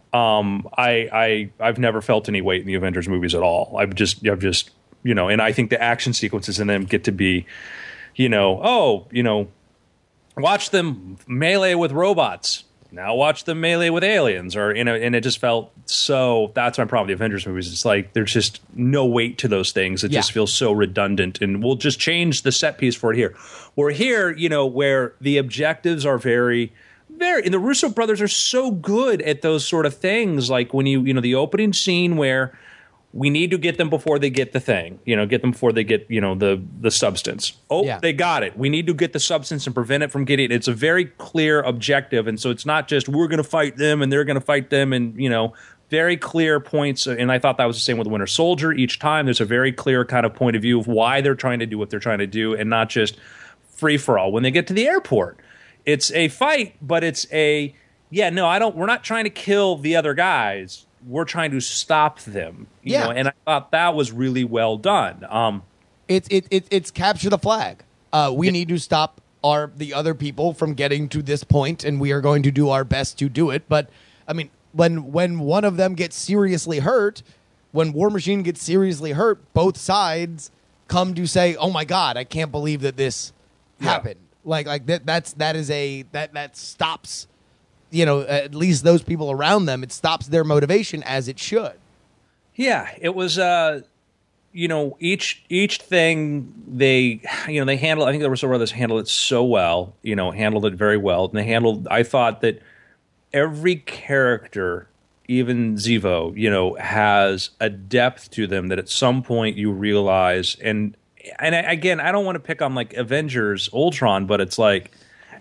I've never felt any weight in the Avengers movies at all. I've just. You know, and I think the action sequences in them get to be, you know, watch them melee with robots. Now watch them melee with aliens, or, you know, and it just felt so. That's my problem with the Avengers movies. It's like there's just no weight to those things. It just feels so redundant, and we'll just change the set piece for it here. We're here, you know, where the objectives are very. And the Russo brothers are so good at those sort of things. Like when you know, the opening scene where we need to get them before they get the thing, you know, get them before they get, you know, the substance. Oh, yeah. They got it. We need to get the substance and prevent it from getting it. It's a very clear objective. And so it's not just we're going to fight them and they're going to fight them, and, you know, very clear points. And I thought that was the same with Winter Soldier. Each time there's a very clear kind of point of view of why they're trying to do what they're trying to do, and not just free for all. When they get to the airport, it's a fight, but it's we're not trying to kill the other guys. We're trying to stop them, you know, and I thought that was really well done. It's capture the flag. We need to stop the other people from getting to this point, and we are going to do our best to do it. But I mean, when one of them gets seriously hurt, when War Machine gets seriously hurt, both sides come to say, "Oh my God, I can't believe that this happened." Like that stops. You know, at least those people around them, it stops their motivation, as it should. Yeah, it was, you know, each thing they handle. I think the Russo brothers handled it so well, you know, handled it very well. And I thought that every character, even Zevo, you know, has a depth to them that at some point you realize. And again, I don't want to pick on like Avengers Ultron, but it's like,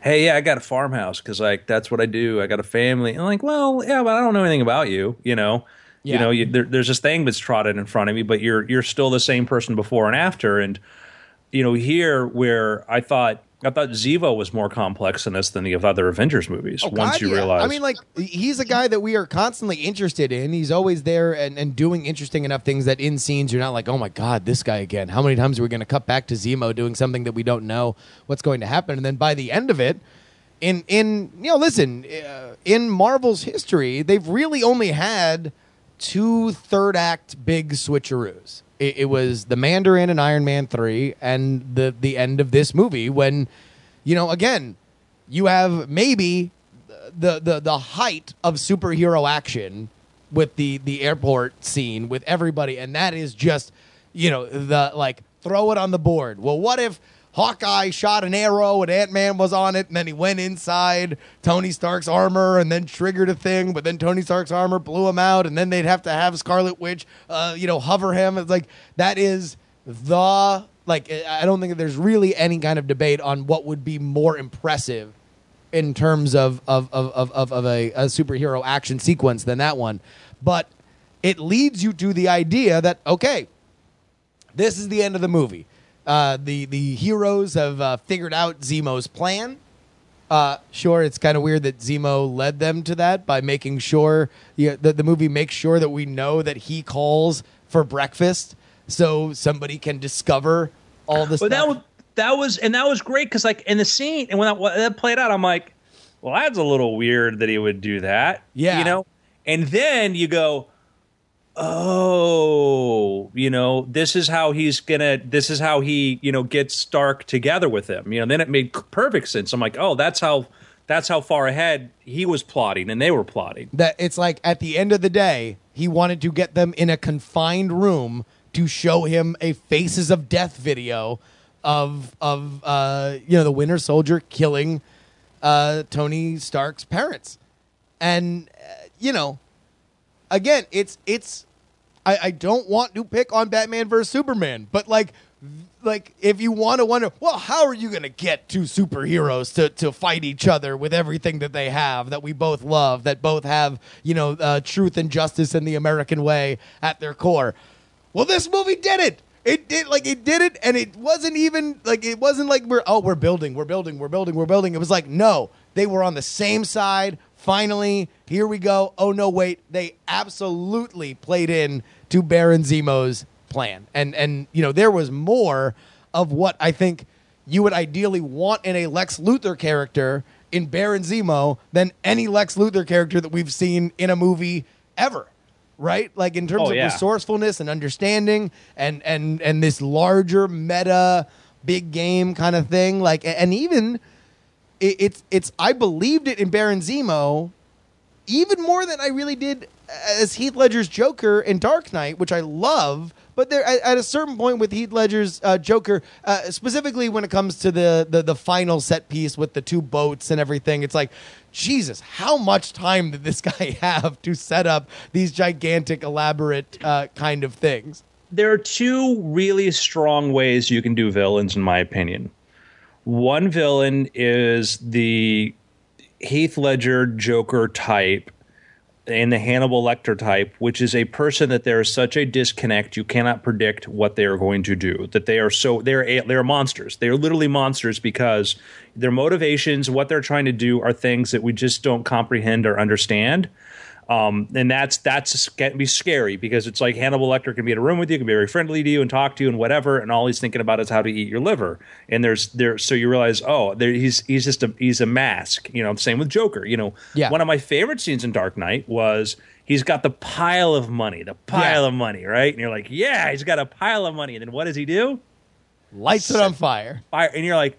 hey, yeah, I got a farmhouse because like that's what I do. I got a family. And I'm like, well, yeah, but I don't know anything about you. Yeah. There's this thing that's trotted in front of me, but you're still the same person before and after. And here where I thought Zivo was more complex in this than the other Avengers movies. Once you realize, I mean, like he's a guy that we are constantly interested in. He's always there and doing interesting enough things that in scenes you're not like, oh my god, this guy again. How many times are we going to cut back to Zemo doing something that we don't know what's going to happen? And then by the end of it, in Marvel's history, they've really only had 2 third act big switcheroos. It was the Mandarin and Iron Man 3 and the end of this movie when, again, you have maybe the height of superhero action with the airport scene with everybody, and that is just, the like throw it on the board. Well, what if Hawkeye shot an arrow and Ant-Man was on it, and then he went inside Tony Stark's armor and then triggered a thing, but then Tony Stark's armor blew him out, and then they'd have to have Scarlet Witch, hover him. It's like, that is I don't think that there's really any kind of debate on what would be more impressive in terms of a superhero action sequence than that one. But it leads you to the idea that, okay, this is the end of the movie. The heroes have figured out Zemo's plan. Sure, it's kind of weird that Zemo led them to that by making sure that the movie makes sure that we know that he calls for breakfast so somebody can discover all this stuff. That was great because like in the scene and when that played out, I'm like, well, that's a little weird that he would do that. Yeah, and then you go, oh, this is how he gets Stark together with him. Then it made perfect sense. I'm like, oh, that's how far ahead he was plotting and they were plotting. That it's like at the end of the day, he wanted to get them in a confined room to show him a Faces of Death video of the Winter Soldier killing Tony Stark's parents. And again, I don't want to pick on Batman versus Superman, but like if you want to wonder, well, how are you going to get 2 superheroes to fight each other with everything that they have, that we both love, that both have, truth and justice and the American way at their core? Well, this movie did it. It did it, and it wasn't even like we're building. It was like, no, they were on the same side. Finally, here we go. Oh no, wait, they absolutely played in to Baron Zemo's plan, and there was more of what I think you would ideally want in a Lex Luthor character in Baron Zemo than any Lex Luthor character that we've seen in a movie ever. Right? Like in terms of resourcefulness and understanding and this larger meta big game kind of thing. Like, and even it's I believed it in Baron Zemo even more than I really did as Heath Ledger's Joker in Dark Knight, which I love. But there, at a certain point with Heath Ledger's Joker, specifically when it comes to the final set piece with the 2 boats and everything, it's like, Jesus, how much time did this guy have to set up these gigantic, elaborate kind of things? There are 2 really strong ways you can do villains, in my opinion. One villain is the Heath Ledger Joker type and the Hannibal Lecter type, which is a person that there is such a disconnect you cannot predict what they are going to do. That they are monsters. They are literally monsters because their motivations, what they're trying to do, are things that we just don't comprehend or understand. And that's can be scary because it's like Hannibal Lecter can be in a room with you, can be very friendly to you and talk to you and whatever, and all he's thinking about is how to eat your liver. And so you realize, he's a mask. Same with Joker. One of my favorite scenes in Dark Knight was he's got the pile of money, right? And you're like, yeah, he's got a pile of money. And then what does he do? Lights it on fire. And you're like,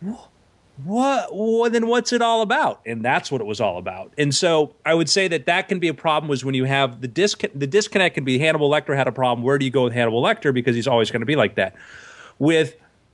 what? Well, then what's it all about? And that's what it was all about. And so I would say that can be a problem was when you have the disconnect can be Hannibal Lecter had a problem. Where do you go with Hannibal Lecter? Because he's always going to be like that. With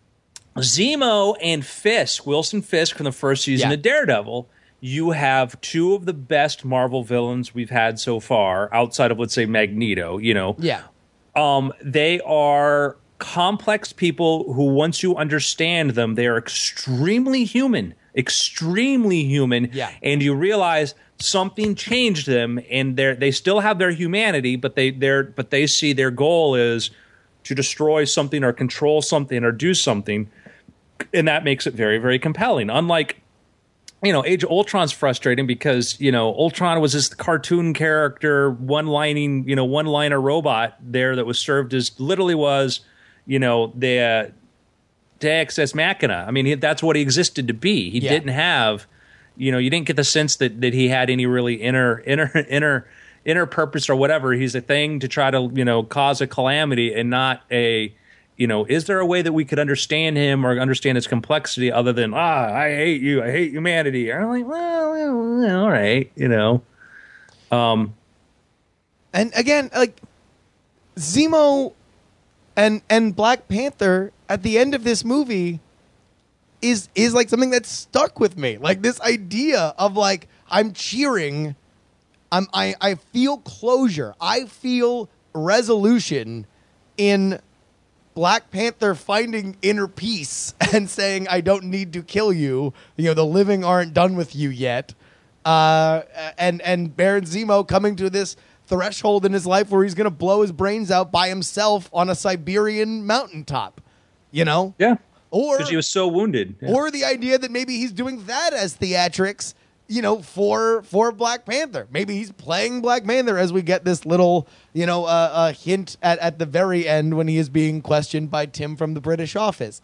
Zemo and Fisk, Wilson Fisk from the first season of Daredevil, you have 2 of the best Marvel villains we've had so far outside of, let's say, Magneto, Yeah. They are complex people who, once you understand them, they are extremely human. extremely human. Yeah. And you realize something changed them, and they still have their humanity, but they see their goal is to destroy something or control something or do something, and that makes it very, very compelling. Unlike, Age of Ultron's frustrating because, Ultron was this cartoon character, one-liner robot there that was served as literally was, the Deus Ex Machina. I mean, that's what he existed to be. He didn't have, you didn't get the sense that he had any really inner purpose or whatever. He's a thing to try to, cause a calamity and not a, is there a way that we could understand him or understand his complexity other than, I hate you, I hate humanity? I'm like, well, all right, And again, like Zemo and Black Panther at the end of this movie is like something that's stuck with me. Like this idea of like I'm cheering, I feel closure, I feel resolution in Black Panther finding inner peace and saying, I don't need to kill you. The living aren't done with you yet. And Baron Zemo coming to this threshold in his life where he's going to blow his brains out by himself on a Siberian mountaintop, Yeah. Or because he was so wounded. Yeah. Or the idea that maybe he's doing that as theatrics, for Black Panther. Maybe he's playing Black Panther as we get this little, a hint at the very end when he is being questioned by Tim from the British office.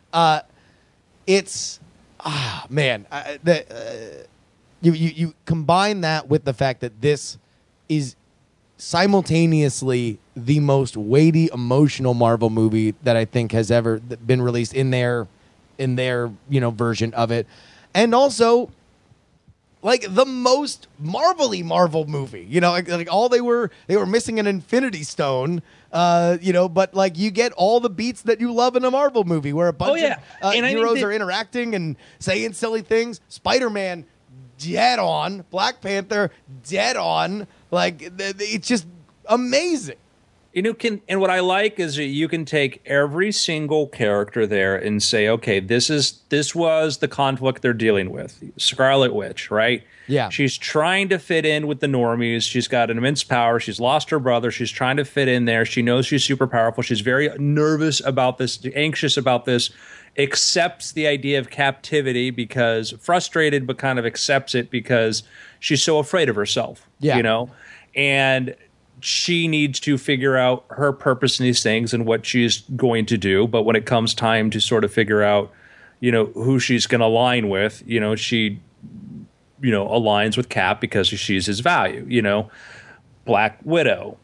You combine that with the fact that this is simultaneously the most weighty, emotional Marvel movie that I think has ever been released in their version of it, and also like the most Marvel-y Marvel movie. Like all they were missing an Infinity Stone. But like you get all the beats that you love in a Marvel movie where a bunch of heroes are interacting and saying silly things. Spider-Man, dead on. Black Panther, dead on. Like it's just amazing. And what I like is that you can take every single character there and say, okay, this was the conflict they're dealing with. Scarlet Witch, right? Yeah. She's trying to fit in with the normies. She's got an immense power. She's lost her brother. She's trying to fit in there. She knows she's super powerful. She's very nervous about this, anxious about this, accepts the idea of captivity because frustrated, but kind of accepts it because she's so afraid of herself, and she needs to figure out her purpose in these things and what she's going to do. But when it comes time to sort of figure out, who she's going to align with, she, aligns with Cap because she sees his value, Black Widow,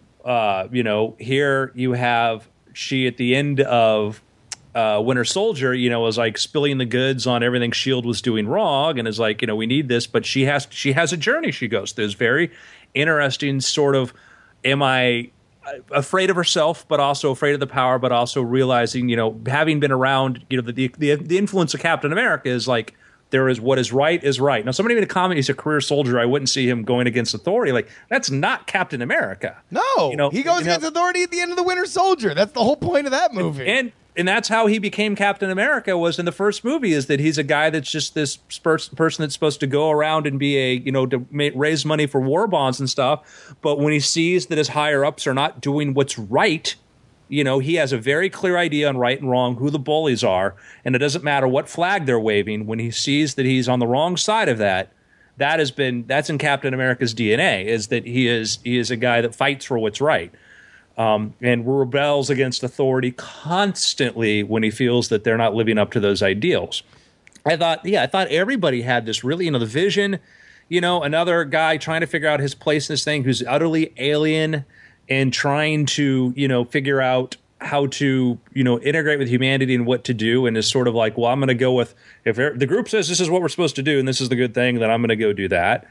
here you have she at the end of Winter Soldier, was like spilling the goods on everything S.H.I.E.L.D. was doing wrong and is like, we need this, but she has a journey she goes through. It's very interesting sort of, am I afraid of herself, but also afraid of the power, but also realizing, having been around, the influence of Captain America is like, there is what is right is right. Now, somebody made a comment, he's a career soldier. I wouldn't see him going against authority. Like, that's not Captain America. No, he goes against authority at the end of the Winter Soldier. That's the whole point of that movie. And that's how he became Captain America was in the first movie, is that he's a guy that's just this person that's supposed to go around and be to raise money for war bonds and stuff. But when he sees that his higher ups are not doing what's right, he has a very clear idea on right and wrong, who the bullies are. And it doesn't matter what flag they're waving. When he sees that he's on the wrong side of that's in Captain America's DNA, is that he is a guy that fights for what's right. And rebels against authority constantly when he feels that they're not living up to those ideals. I thought everybody had this really, the Vision, another guy trying to figure out his place in this thing who's utterly alien and trying to, figure out how to, integrate with humanity and what to do. And is sort of like, well, I'm going to go with, if the group says this is what we're supposed to do and this is the good thing, then I'm going to go do that.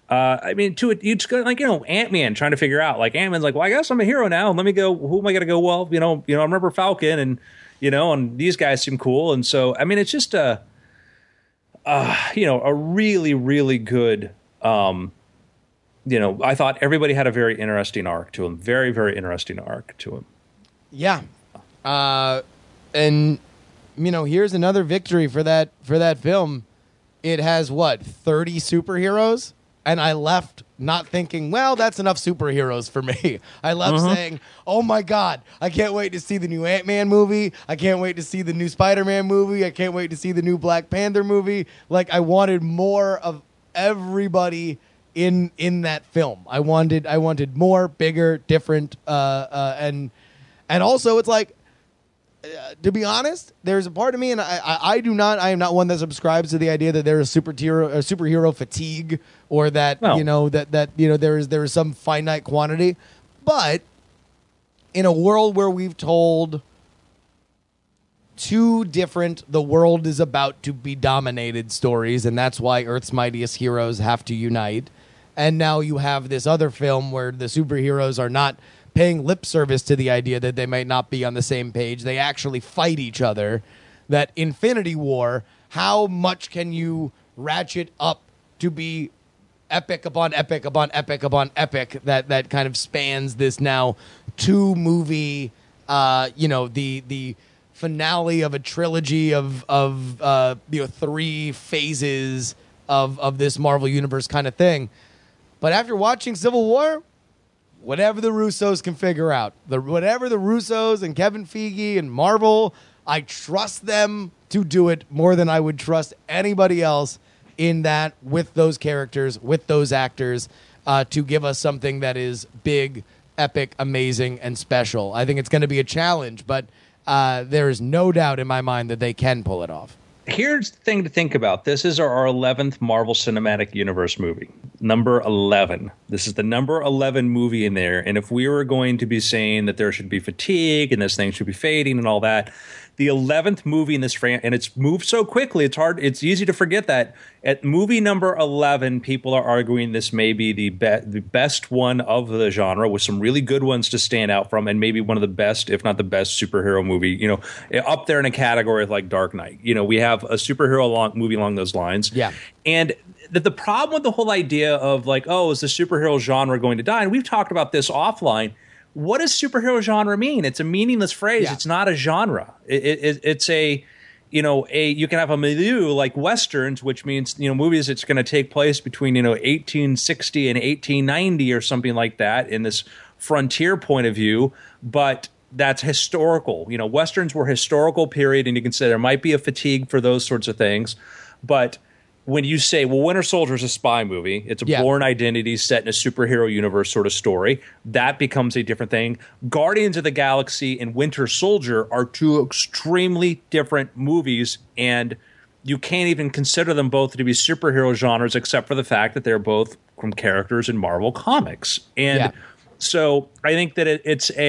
You just go like, Ant-Man trying to figure out, like, Ant-Man's like, well, I guess I'm a hero now. And let me go, who am I going to go? Well, I remember Falcon and, and these guys seem cool. And so, it's just a really, really good, I thought everybody had a very interesting arc to him. Very, very interesting arc to him. Yeah. And, here's another victory for that film. it has what, 30 superheroes? And I left not thinking, well, that's enough superheroes for me. I left saying, oh my God, I can't wait to see the new Ant-Man movie. I can't wait to see the new Spider-Man movie. I can't wait to see the new Black Panther movie. Like, I wanted more of everybody in that film. I wanted more, bigger, different, and also it's like, to be honest, there's a part of me, and I am not one that subscribes to the idea that there is superhero fatigue, or that there is some finite quantity. But in a world where we've told two different the world is about to be dominated stories, and that's why Earth's mightiest heroes have to unite, and now you have this other film where the superheroes are not paying lip service to the idea that they might not be on the same page. They actually fight each other. That Infinity War, how much can you ratchet up to be epic upon epic upon epic upon epic that kind of spans this now 2-movie, the finale of a trilogy of 3 phases of this Marvel Universe kind of thing. But after watching Civil War, whatever the Russos can figure out, whatever the Russos and Kevin Feige and Marvel, I trust them to do it more than I would trust anybody else in that, with those characters, with those actors, to give us something that is big, epic, amazing, and special. I think it's going to be a challenge, but there is no doubt in my mind that they can pull it off. Here's the thing to think about. This is our 11th Marvel Cinematic Universe movie. Number 11. This is the number 11 movie in there. And if we were going to be saying that there should be fatigue and this thing should be fading and all that, the 11th movie in this franchise, and it's moved so quickly, it's easy to forget that. At movie number 11, people are arguing this may be the best one of the genre, with some really good ones to stand out from, and maybe one of the best, if not the best, superhero movie, up there in a category like Dark Knight. We have a superhero movie along those lines. Yeah. And the problem with the whole idea of like, oh, is the superhero genre going to die? And we've talked about this offline. What does superhero genre mean? It's a meaningless phrase. Yeah. It's not a genre. It's you can have a milieu like Westerns, which means, movies that's going to take place between, 1860 and 1890 or something like that in this frontier point of view. But that's historical. Westerns were historical period, and you can say there might be a fatigue for those sorts of things. But when you say, well, Winter Soldier is a spy movie, it's a Bourne Identity set in a superhero universe sort of story, that becomes a different thing. Guardians of the Galaxy and Winter Soldier are two extremely different movies, and you can't even consider them both to be superhero genres, except for the fact that they're both from characters in Marvel Comics. And so I think that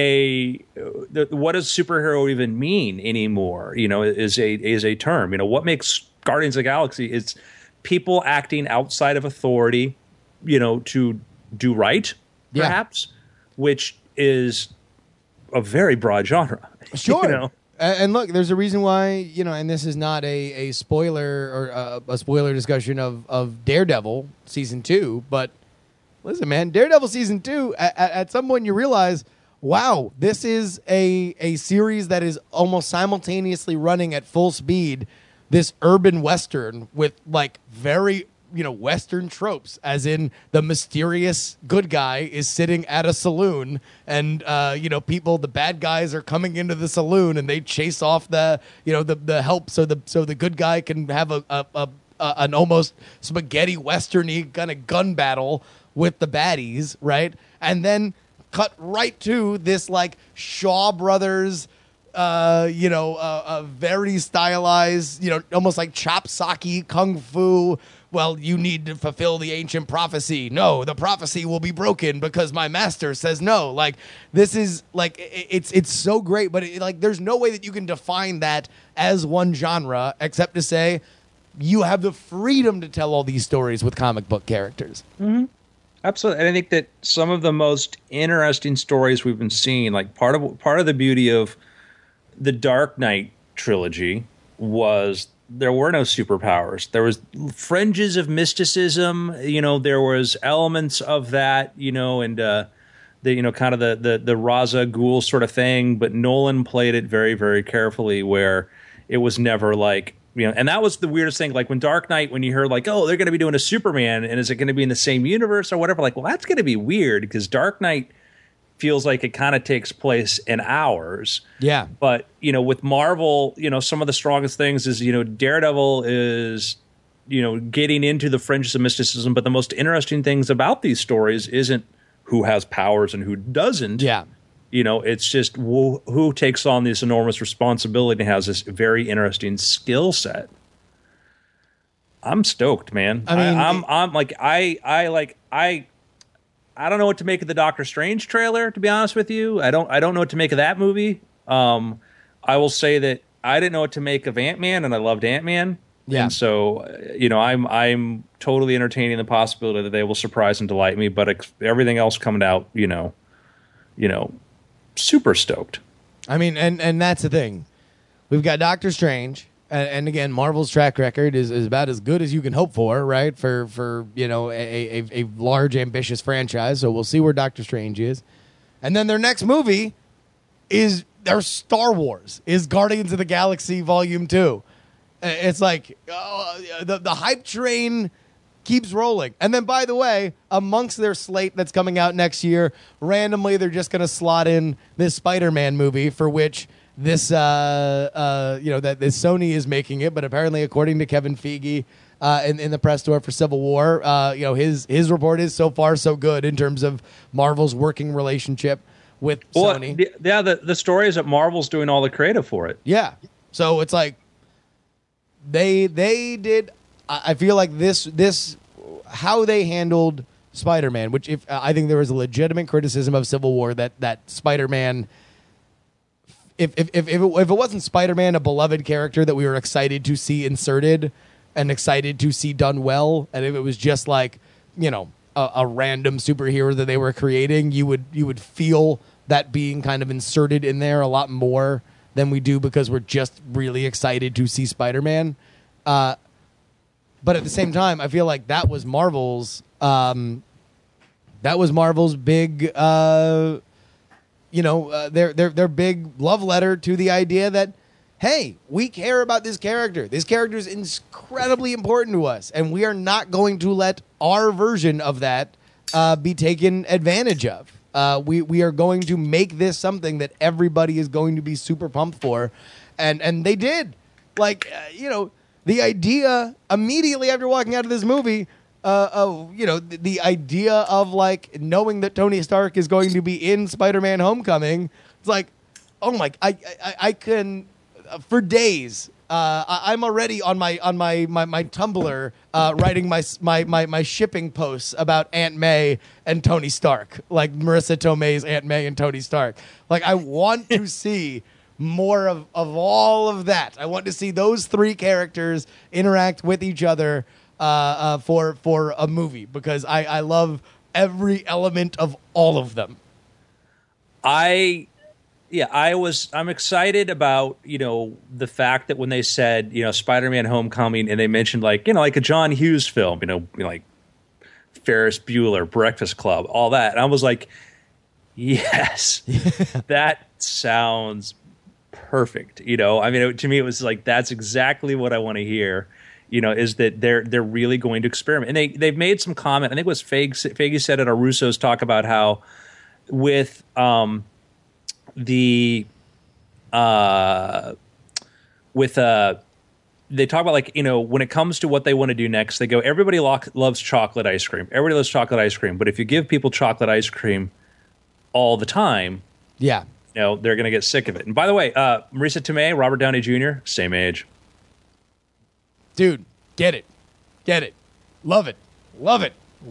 what does superhero even mean anymore, is a term. What makes Guardians of the Galaxy is people acting outside of authority, to do right, perhaps, which is a very broad genre. Sure. And look, there's a reason why, and this is not a spoiler or a spoiler discussion of Daredevil season 2, but listen, man, Daredevil season 2, at some point you realize, wow, this is a series that is almost simultaneously running at full speed this urban Western with like very, Western tropes, as in the mysterious good guy is sitting at a saloon and, the bad guys are coming into the saloon and they chase off the help so the good guy can have an almost spaghetti Western-y kind of gun battle with the baddies, right? And then cut right to this like Shaw Brothers, a very stylized, almost like chop socky kung fu. Well, you need to fulfill the ancient prophecy. No, the prophecy will be broken because my master says no. Like, this is like, it's so great, but there's no way that you can define that as one genre except to say you have the freedom to tell all these stories with comic book characters. Mm-hmm. Absolutely. And I think that some of the most interesting stories we've been seeing, like part of the beauty of the Dark Knight trilogy was there were no superpowers. There was fringes of mysticism, there was elements of that, and the kind of the Ra's al Ghul sort of thing, but Nolan played it very, very carefully, where it was never like, and that was the weirdest thing. Like when Dark Knight, when you heard like, oh, they're going to be doing a Superman, and is it going to be in the same universe or whatever? Like, well, that's going to be weird because Dark Knight feels like it kind of takes place in hours. Yeah. But, with Marvel, some of the strongest things is, Daredevil is, getting into the fringes of mysticism. But the most interesting things about these stories isn't who has powers and who doesn't. Yeah. It's just who takes on this enormous responsibility and has this very interesting skill set. I'm stoked, man. I mean, I don't know what to make of the Doctor Strange trailer, to be honest with you. I don't know what to make of that movie. I will say that I didn't know what to make of Ant-Man, and I loved Ant-Man. Yeah. And so, I'm totally entertaining the possibility that they will surprise and delight me. But everything else coming out, super stoked. I mean, and that's the thing. We've got Doctor Strange. And again, Marvel's track record is about as good as you can hope for, right? For a large, ambitious franchise. So we'll see where Doctor Strange is. And then their next movie is their Star Wars, is Guardians of the Galaxy Volume 2. It's like the hype train keeps rolling. And then, by the way, amongst their slate that's coming out next year, randomly they're just going to slot in this Spider-Man movie for which this that this Sony is making it, but apparently according to Kevin Feige in the press tour for Civil War, his report is so far so good in terms of Marvel's working relationship with Sony. The story is that Marvel's doing all the creative for it. Yeah, so it's like they did. I feel like this how they handled Spider-Man, which I think there was a legitimate criticism of Civil War that Spider-Man. If it wasn't Spider-Man, a beloved character that we were excited to see inserted and excited to see done well, and if it was just like, a random superhero that they were creating, you would feel that being kind of inserted in there a lot more than we do because we're just really excited to see Spider-Man. But at the same time, I feel like that was Marvel's big their big love letter to the idea that, hey, we care about this character. This character is incredibly important to us, and we are not going to let our version of that be taken advantage of. We are going to make this something that everybody is going to be super pumped for, and they did. The idea immediately after walking out of this movie. The idea of knowing that Tony Stark is going to be in Spider-Man: Homecoming. It's like, oh my! I can for days. I'm already on my Tumblr writing my shipping posts about Aunt May and Tony Stark, like Marissa Tomei's Aunt May and Tony Stark. Like I want to see more of all of that. I want to see those three characters interact with each other. For a movie because I love every element of all of them. I'm excited about, the fact that when they said, Spider-Man: Homecoming, and they mentioned like a John Hughes film, like Ferris Bueller, Breakfast Club, all that. And I was like, yes, that sounds perfect. To me, it was like, that's exactly what I want to hear. Is that they're really going to experiment. And they've made some comment. I think it was Feige said at our Russo's talk about how with they talk about when it comes to what they want to do next, they go, everybody loves chocolate ice cream. Everybody loves chocolate ice cream. But if you give people chocolate ice cream all the time, yeah, they're going to get sick of it. And by the way, Marissa Tomei, Robert Downey Jr., same age. Dude, get it. Love it. Love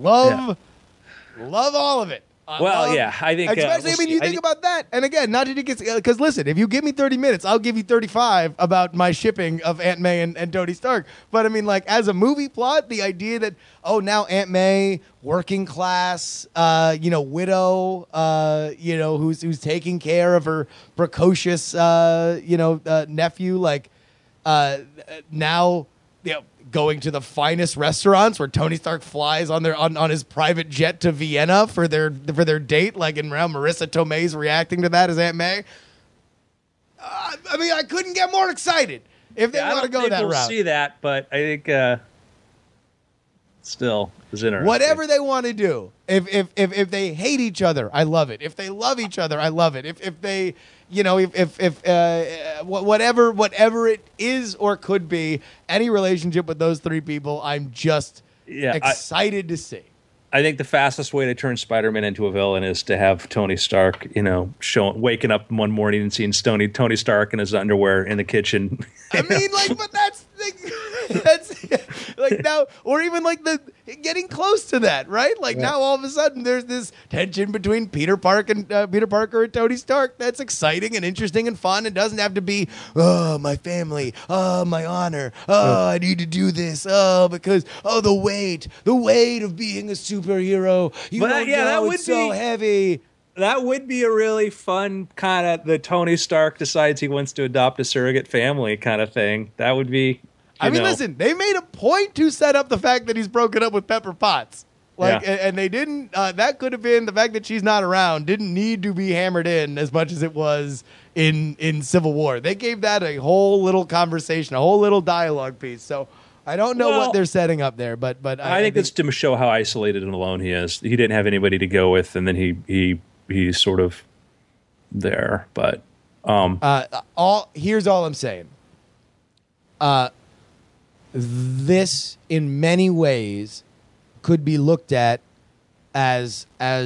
all of it. I think... Especially, you think about that. And again, not to get... Because listen, if you give me 30 minutes, I'll give you 35 about my shipping of Aunt May and Tony Stark. But I mean, as a movie plot, the idea that, now Aunt May, working class, widow, who's taking care of her precocious, nephew, now... going to the finest restaurants where Tony Stark flies on his private jet to Vienna for their date, and now Marissa Tomei's reacting to that as Aunt May. I couldn't get more excited. if they I want to don't go think that we'll route. see that, but I think still is interesting. Whatever they want to do. If they hate each other, I love it. If they love each other, I love it. If they, whatever it is or could be, any relationship with those three people, I'm just excited to see. I think the fastest way to turn Spider-Man into a villain is to have Tony Stark, waking up one morning and seeing Tony Stark in his underwear in the kitchen. I mean, but that's like now, or even like the getting close to that, right? Like now, all of a sudden, there's this tension between Peter Parker and Tony Stark. That's exciting and interesting and fun. It doesn't have to be, oh, my family, oh, my honor, oh, I need to do this, oh, because the weight of being a superhero. That would so heavy. That would be a really fun kind of the Tony Stark decides he wants to adopt a surrogate family kind of thing. That would be. Listen, they made a point to set up the fact that he's broken up with Pepper Potts. And they didn't, that could have been the fact that she's not around, didn't need to be hammered in as much as it was in Civil War. They gave that a whole little conversation, a whole little dialogue piece. So I don't know what they're setting up there, but I think it's to show how isolated and alone he is. He didn't have anybody to go with, and then he's sort of there. But here's all I'm saying. This, in many ways, could be looked at as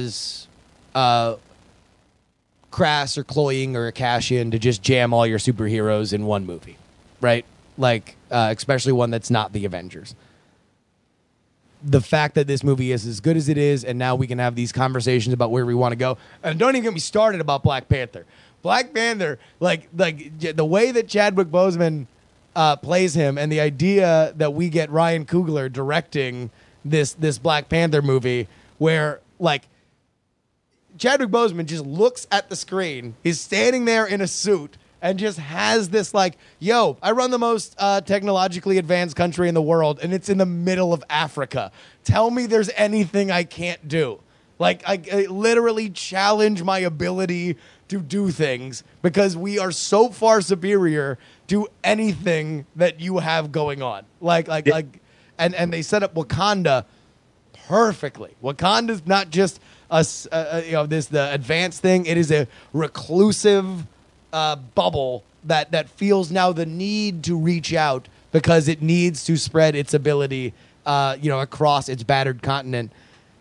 crass or cloying or a cash-in to just jam all your superheroes in one movie, right? Like, especially one that's not the Avengers. The fact that this movie is as good as it is, and now we can have these conversations about where we want to go. And don't even get me started about Black Panther. Black Panther, like the way that Chadwick Boseman plays him, and the idea that we get Ryan Coogler directing this Black Panther movie, where like Chadwick Boseman just looks at the screen, he's standing there in a suit, and just has this like, yo, I run the most technologically advanced country in the world, and it's in the middle of Africa. Tell me there's anything I can't do. Like, I literally challenge my ability to do things because we are so far superior to anything that you have going on. And they set up Wakanda perfectly. Wakanda's not just the advanced thing. It is a reclusive bubble that feels now the need to reach out because it needs to spread its ability, across its battered continent.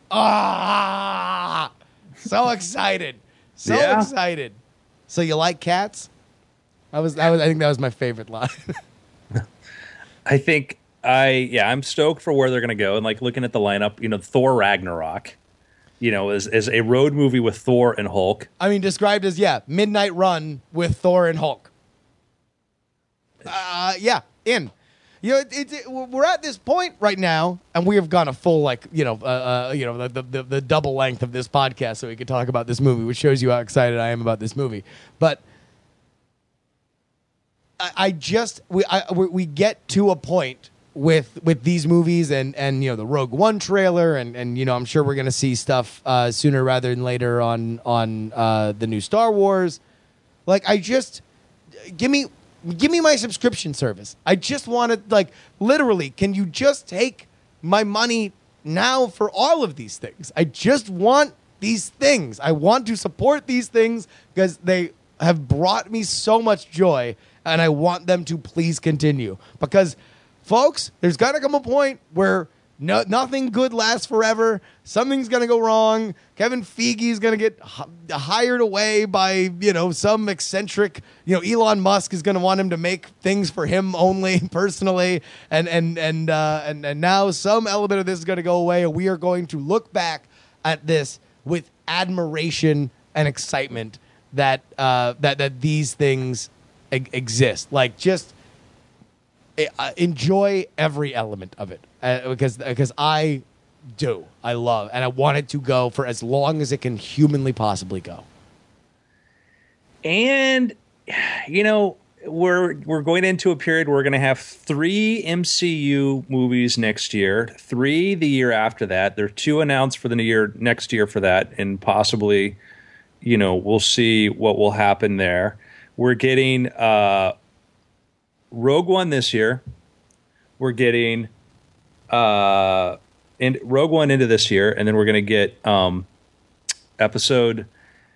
So excited. Excited. So you like cats? I think that was my favorite line. I think I'm stoked for where they're going to go. And like looking at the lineup, Thor Ragnarok, is a road movie with Thor and Hulk. I mean, described as, midnight run with Thor and Hulk. In. We're at this point right now, and we have gone a full the double length of this podcast, so we could talk about this movie, which shows you how excited I am about this movie. But we get to a point with these movies and the Rogue One trailer, and I'm sure we're gonna see stuff sooner rather than later on the new Star Wars. Like, give me my subscription service. I just want to, literally, can you just take my money now for all of these things? I just want these things. I want to support these things because they have brought me so much joy, and I want them to please continue. Because, folks, there's got to come a point where nothing good lasts forever. Something's going to go wrong. Kevin Feige's going to get hired away by, some eccentric, Elon Musk is going to want him to make things for him only personally. And now some element of this is going to go away, and we are going to look back at this with admiration and excitement that these things exist. Like, just enjoy every element of it because I love, and I want it to go for as long as it can humanly possibly go. And we're going into a period where we're going to have 3 MCU movies next year, 3 the year after that. There are 2 announced for the next year for that, and possibly we'll see what will happen there. We're getting Rogue One this year. We're getting Rogue One into this year, and then we're going to get Episode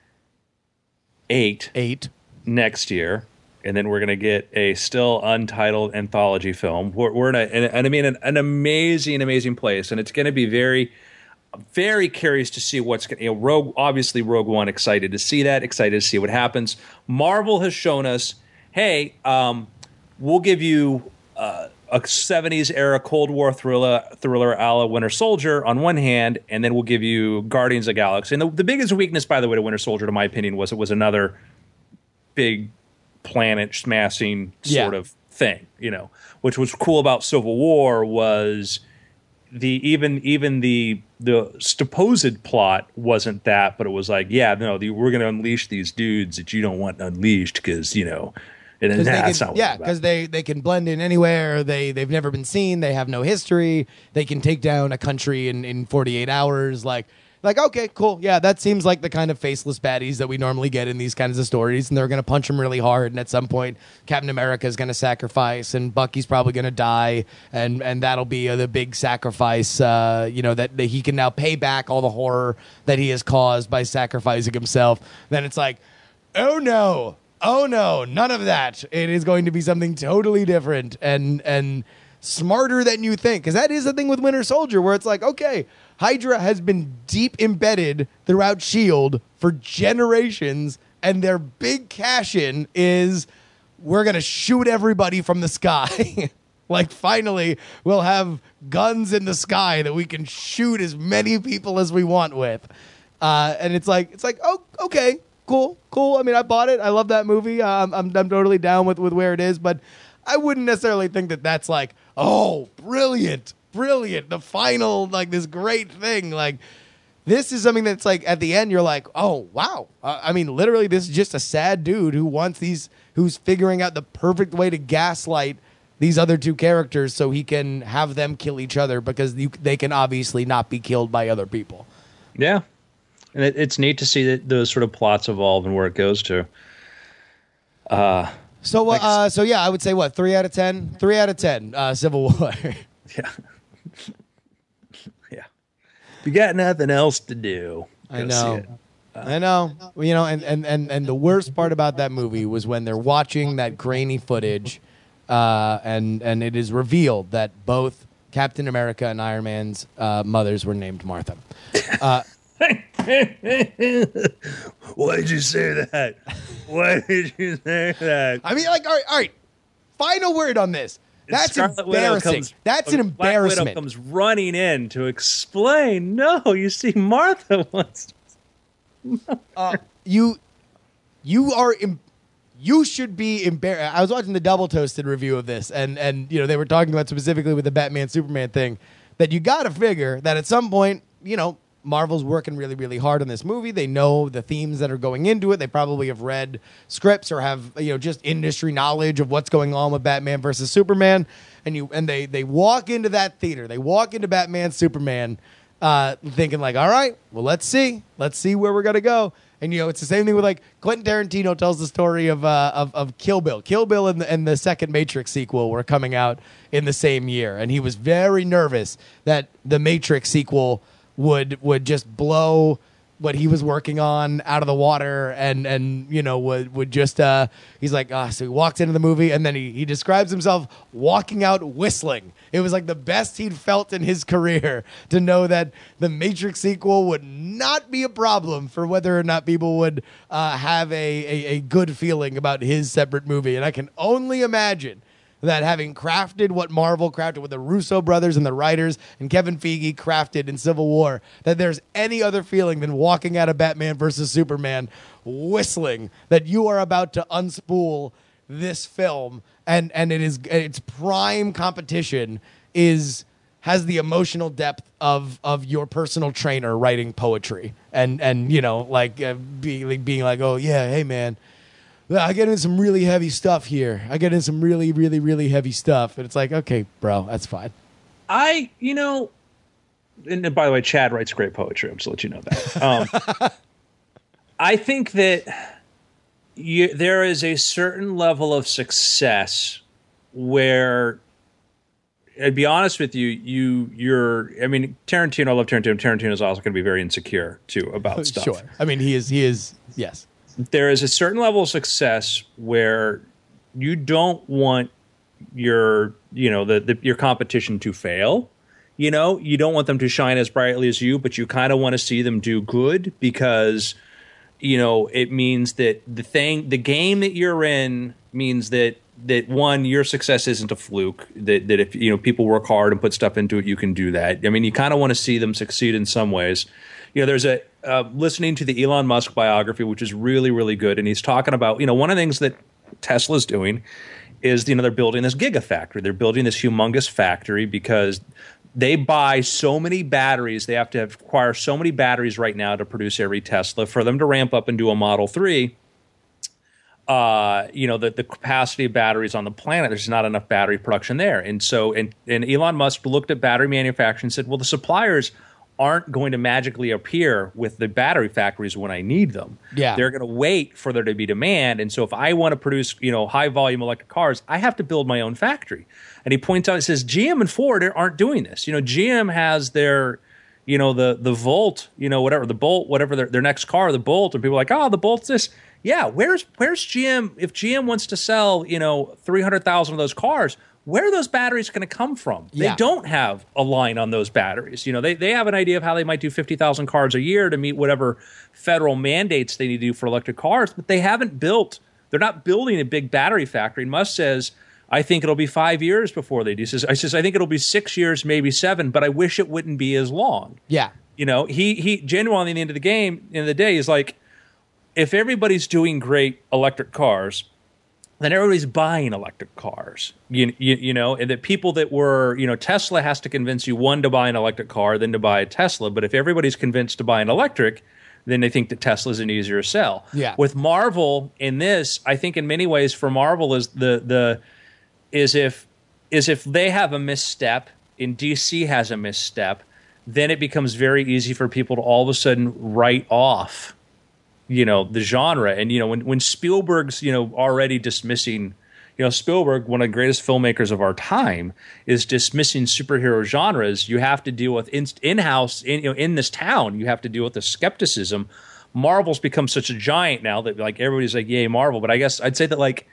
8 next year, and then we're going to get a still untitled anthology film. We're in an amazing place, and it's going to be very, very curious to see what's going to, Rogue One, excited to see that, excited to see what happens. Marvel has shown us, hey, we'll give you a 70s era Cold War thriller a la Winter Soldier on one hand, and then we'll give you Guardians of the Galaxy. And the biggest weakness, by the way, to Winter Soldier, to my opinion, was it was another big planet smashing sort of thing, which was cool about Civil War was even the supposed plot wasn't that, but it was like, we're going to unleash these dudes that you don't want unleashed because, and then because they can blend in anywhere. They've never been seen. They have no history. They can take down a country in 48 hours. Like, okay, cool. Yeah, that seems like the kind of faceless baddies that we normally get in these kinds of stories. And they're going to punch them really hard. And at some point, Captain America is going to sacrifice, and Bucky's probably going to die. And that'll be the big sacrifice, that he can now pay back all the horror that he has caused by sacrificing himself. Then it's like, oh no, none of that. It is going to be something totally different and smarter than you think. Because that is the thing with Winter Soldier, where it's like, okay, Hydra has been deep embedded throughout S.H.I.E.L.D. for generations, and their big cash-in is we're going to shoot everybody from the sky. Like, finally, we'll have guns in the sky that we can shoot as many people as we want with. And it's like, oh, okay, cool. I mean, I bought it. I love that movie. I'm totally down with where it is, but I wouldn't necessarily think that that's like, oh, brilliant, the final, like, this great thing. Like, this is something that's like, at the end, you're like, oh, wow. I mean, literally, this is just a sad dude who's figuring out the perfect way to gaslight these other two characters so he can have them kill each other because they can obviously not be killed by other people. Yeah. And it's neat to see that those sort of plots evolve and where it goes to. So I would say what, 3 out of 10? 3 out of 10, Civil War. Yeah. Yeah. You got nothing else to do. I know. And the worst part about that movie was when they're watching that grainy footage, and it is revealed that both Captain America and Iron Man's mothers were named Martha. Why did you say that? I mean, like, all right. Final word on this. That's embarrassing. That's an embarrassment. Black Widow comes running in to explain. No, you see, Martha wants. You should be embarrassed. I was watching the Double Toasted review of this, and they were talking about specifically with the Batman Superman thing that you got to figure that at some point, Marvel's working really, really hard on this movie. They know the themes that are going into it. They probably have read scripts or have just industry knowledge of what's going on with Batman versus Superman. And they walk into that theater. They walk into Batman Superman, thinking like, all right, well, let's see where we're gonna go. And it's the same thing with like Quentin Tarantino tells the story of Kill Bill. Kill Bill and the second Matrix sequel were coming out in the same year, and he was very nervous that the Matrix sequel would just blow what he was working on out of the water and would just he's like, so he walks into the movie and then he describes himself walking out whistling. It was like the best he'd felt in his career to know that the Matrix sequel would not be a problem for whether or not people would have a good feeling about his separate movie. And I can only imagine that having crafted what Marvel crafted with the Russo brothers and the writers and Kevin Feige crafted in Civil War, that there's any other feeling than walking out of Batman versus Superman whistling that you are about to unspool this film, and its prime competition has the emotional depth of your personal trainer writing poetry and being like, oh yeah, hey man, I get in some really heavy stuff here. I get in some really, really, really heavy stuff. And it's like, okay, bro, that's fine. And by the way, Chad writes great poetry. I'm just let you know that. I think that there is a certain level of success where, I'd be honest with you, I mean, Tarantino, I love Tarantino. Tarantino is also going to be very insecure too about stuff. Sure. I mean, he is. Yes. There is a certain level of success where you don't want your competition to fail. You don't want them to shine as brightly as you, but you kind of want to see them do good because, it means that the game that you're in means that one, your success isn't a fluke, that if, people work hard and put stuff into it, you can do that. I mean, you kind of want to see them succeed in some ways. There's listening to the Elon Musk biography, which is really, really good. And he's talking about, one of the things that Tesla's doing is, they're building this gigafactory. They're building this humongous factory because they buy so many batteries. They have to acquire so many batteries right now to produce every Tesla. For them to ramp up and do a Model 3, the capacity of batteries on the planet, there's not enough battery production there. And so, and Elon Musk looked at battery manufacturing and said, well, the suppliers aren't going to magically appear with the battery factories when I need them. Yeah. They're going to wait for there to be demand. And so if I want to produce, high volume electric cars, I have to build my own factory. And he points out, he says, GM and Ford aren't doing this. GM has their, the Volt, whatever, the Bolt, whatever their next car, the Bolt, and people are like, oh, the Bolt's this. Yeah, where's GM? If GM wants to sell, 300,000 of those cars, where are those batteries going to come from? Yeah. They don't have a line on those batteries. They have an idea of how they might do 50,000 cars a year to meet whatever federal mandates they need to do for electric cars, but they're not building a big battery factory. And Musk says, I think it'll be 5 years before they do. I think it'll be 6 years, maybe 7, but I wish it wouldn't be as long. Yeah. He genuinely, at the end of the day, is like, if everybody's doing great electric cars, then everybody's buying electric cars, and that people that were, Tesla has to convince you, one, to buy an electric car, then to buy a Tesla. But if everybody's convinced to buy an electric, then they think that Tesla's an easier sell. Yeah. With Marvel in this, I think in many ways for Marvel is if they have a misstep and DC has a misstep, then it becomes very easy for people to all of a sudden write off the genre. And, when Spielberg's, already dismissing, Spielberg, one of the greatest filmmakers of our time, is dismissing superhero genres, you have to deal with in-house, in this town, you have to deal with the skepticism. Marvel's become such a giant now that everybody's like, yay, Marvel. But I guess I'd say that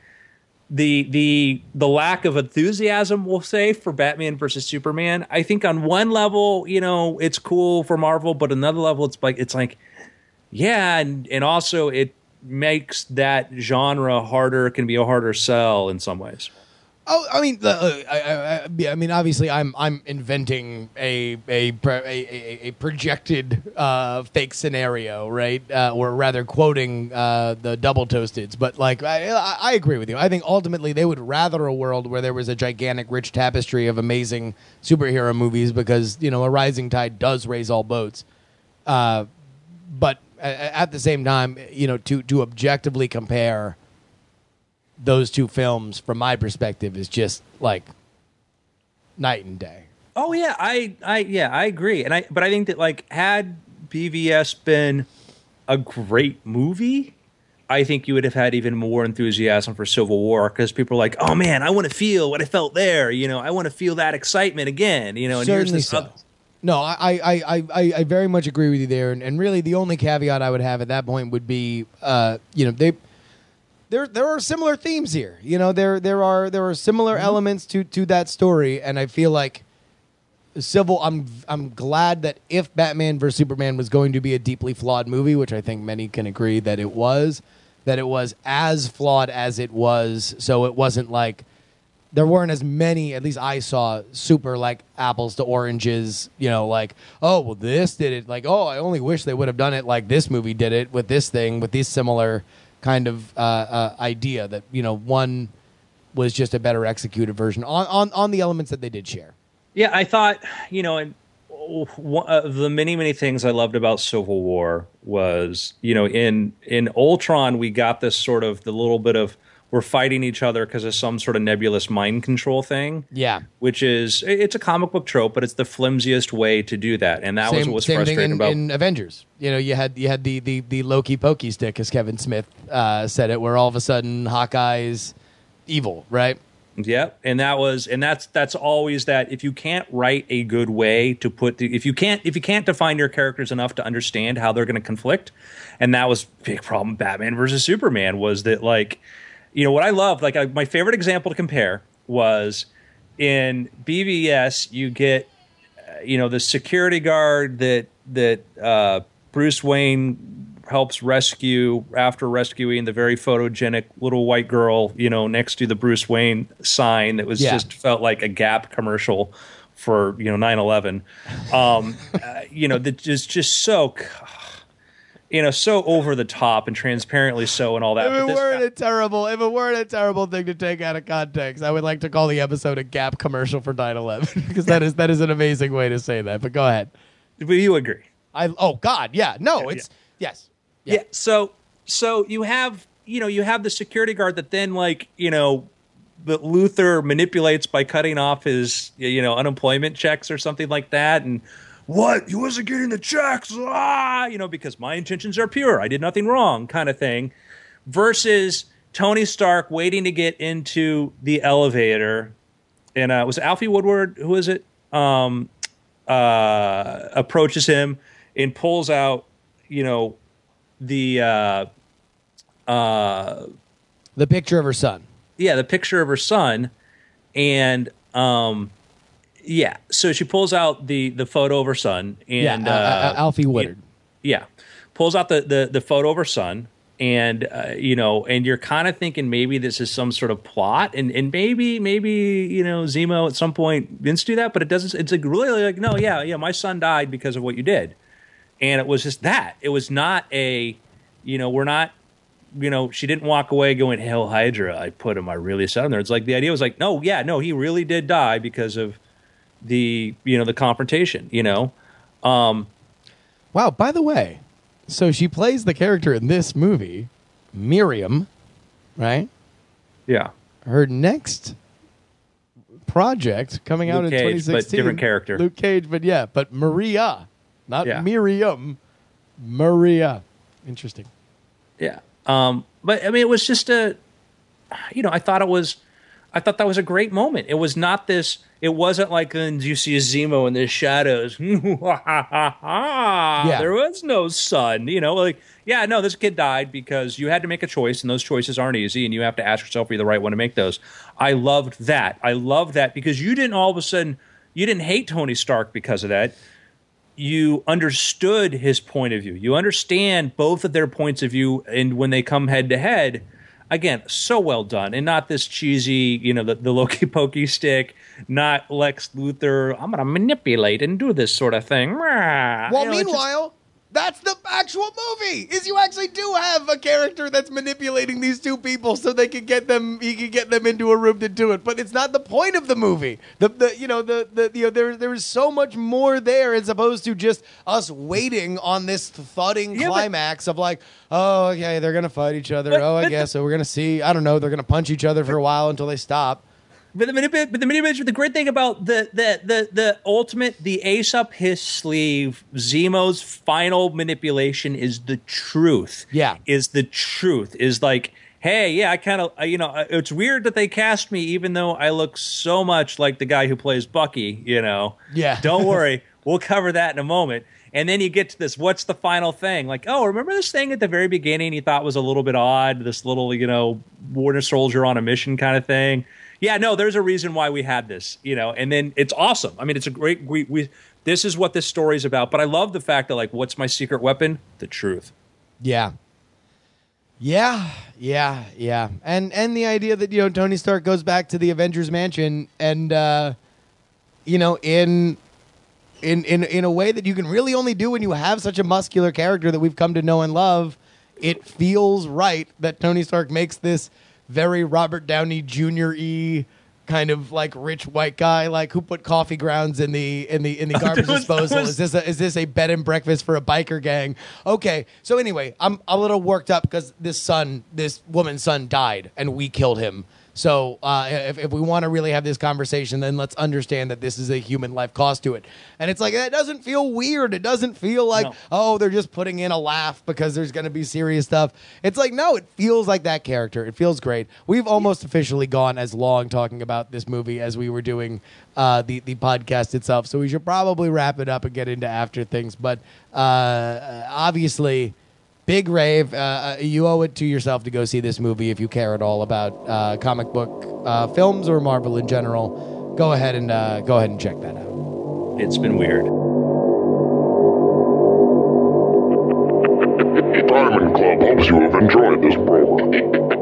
the lack of enthusiasm, we'll say, for Batman versus Superman, I think on one level, it's cool for Marvel, but another level, it's like, yeah, and also it makes that genre harder, can be a harder sell in some ways. Oh, I mean, obviously, I'm inventing a projected fake scenario, right? Or rather, quoting the Double Toasteds. But I agree with you. I think ultimately they would rather a world where there was a gigantic, rich tapestry of amazing superhero movies, because a rising tide does raise all boats. But at the same time, to objectively compare those two films, from my perspective, is just like night and day. Oh yeah, I agree. But I think that had BVS been a great movie, I think you would have had even more enthusiasm for Civil War, because people are like, oh man, I want to feel what I felt there. I want to feel that excitement again. And Certainly here's this so. No, I very much agree with you there, and really the only caveat I would have at that point would be, there are similar themes here. There are similar elements to that story, and I feel like I'm glad that if Batman vs Superman was going to be a deeply flawed movie, which I think many can agree that it was as flawed as it was, so it wasn't like there weren't as many, at least I saw, super apples to oranges, oh, well, this did it. I only wish they would have done it like this movie did it with this thing, with this similar kind of idea that, one was just a better executed version on the elements that they did share. Yeah, I thought, and the many, many things I loved about Civil War was, in Ultron, we got this sort of the little bit of, we're fighting each other because of some sort of nebulous mind control thing. Yeah. Which is, it's a comic book trope, but it's the flimsiest way to do that. And that was what was frustrating about in Avengers. You had the Loki pokey stick, as Kevin Smith said it, where all of a sudden Hawkeye's evil, right? Yep, and that's always that. If you can't write a good way to put if you can't define your characters enough to understand how they're going to conflict, and that was a big problem. Batman versus Superman was that, like, you know, what I loved, like my favorite example to compare was in BVS. You get you know, the security guard that Bruce Wayne helps rescue after rescuing the very photogenic little white girl, you know, next to the Bruce Wayne sign that was just felt like a Gap commercial for, you know, 9/11. You know, that is just so, you know, so over the top and transparently so and all that. If it weren't a terrible thing to take out of context, I would like to call the episode a Gap commercial for 9/11 because that is an amazing way to say that. But go ahead. But you agree? Yes. Yeah. So you have the security guard that then, like, you know, that Luthor manipulates by cutting off his, you know, unemployment checks or something like that. And what? He wasn't getting the checks, you know, because my intentions are pure. I did nothing wrong, kind of thing. Versus Tony Stark waiting to get into the elevator. And was it Alfie Woodward? Who is it? Approaches him and pulls out, you know, the picture of her son. Yeah, the picture of her son. And yeah, so she pulls out the photo of her son, and Alfie Woodard. Yeah, pulls out the photo of her son, and you know, and you're kind of thinking maybe this is some sort of plot, and maybe you know, Zemo at some point didn't do that, but it doesn't. It's like really like, no, yeah, my son died because of what you did. And it was just that. It was not a, you know, we're not, you know, she didn't walk away going, Hail Hydra, I put him, I really said him there. It's like the idea was like, no, he really did die because of the, you know, the confrontation, you know. Wow, by the way, so she plays the character in this movie, Miriam, right? Yeah. Her next project coming out Luke in Cage, 2016. but different character. Luke Cage, but Maria. Not Miriam. Maria. Interesting. Yeah. But I mean, it was just I thought that was a great moment. It was not this, it wasn't like, you see a Zemo in the shadows. There was no son, you know, like, yeah, no, this kid died because you had to make a choice, and those choices aren't easy, and you have to ask yourself, are you the right one to make those? I loved that. Because you didn't all of a sudden, you didn't hate Tony Stark because of that. You understood his point of view. You understand both of their points of view, and when they come head to head, again, so well done, and not this cheesy, you know, the Loki pokey stick, not Lex Luthor, I'm going to manipulate and do this sort of thing. Well, you know, meanwhile, that's the actual movie. Is you actually do have a character that's manipulating these two people so he can get them into a room to do it. But it's not the point of the movie. There is so much more there as opposed to just us waiting on this thudding climax of like, oh, okay, they're gonna fight each other. I guess so. We're gonna see. I don't know. They're gonna punch each other for a while until they stop. But the great thing about the ultimate, the ace up his sleeve, Zemo's final manipulation is the truth. Yeah. Is like, hey, yeah, I kind of, you know, it's weird that they cast me even though I look so much like the guy who plays Bucky, you know. Yeah. Don't worry. We'll cover that in a moment. And then you get to this, what's the final thing? Like, oh, remember this thing at the very beginning you thought was a little bit odd? This little, you know, Winter Soldier on a mission kind of thing. Yeah, no, there's a reason why we had this, you know, and then it's awesome. I mean, it's a great, this is what this story's about. But I love the fact that, like, what's my secret weapon? The truth. Yeah. And the idea that, you know, Tony Stark goes back to the Avengers Mansion and, you know, in a way that you can really only do when you have such a muscular character that we've come to know and love, it feels right that Tony Stark makes this very Robert Downey Jr.-y kind of like rich white guy, like who put coffee grounds in the garbage disposal. Is this a bed and breakfast for a biker gang? Okay, so anyway, I'm a little worked up because this woman's son died and we killed him. So if we want to really have this conversation, then let's understand that this is a human life cost to it. And it's like, that doesn't feel weird. It doesn't feel like, oh, they're just putting in a laugh because there's going to be serious stuff. It's like, no, it feels like that character. It feels great. We've almost officially gone as long talking about this movie as we were doing the podcast itself. So we should probably wrap it up and get into after things. But obviously, big rave. You owe it to yourself to go see this movie if you care at all about comic book films or Marvel in general. Go ahead and check that out. It's been weird. Diamond Club hopes you have enjoyed this program.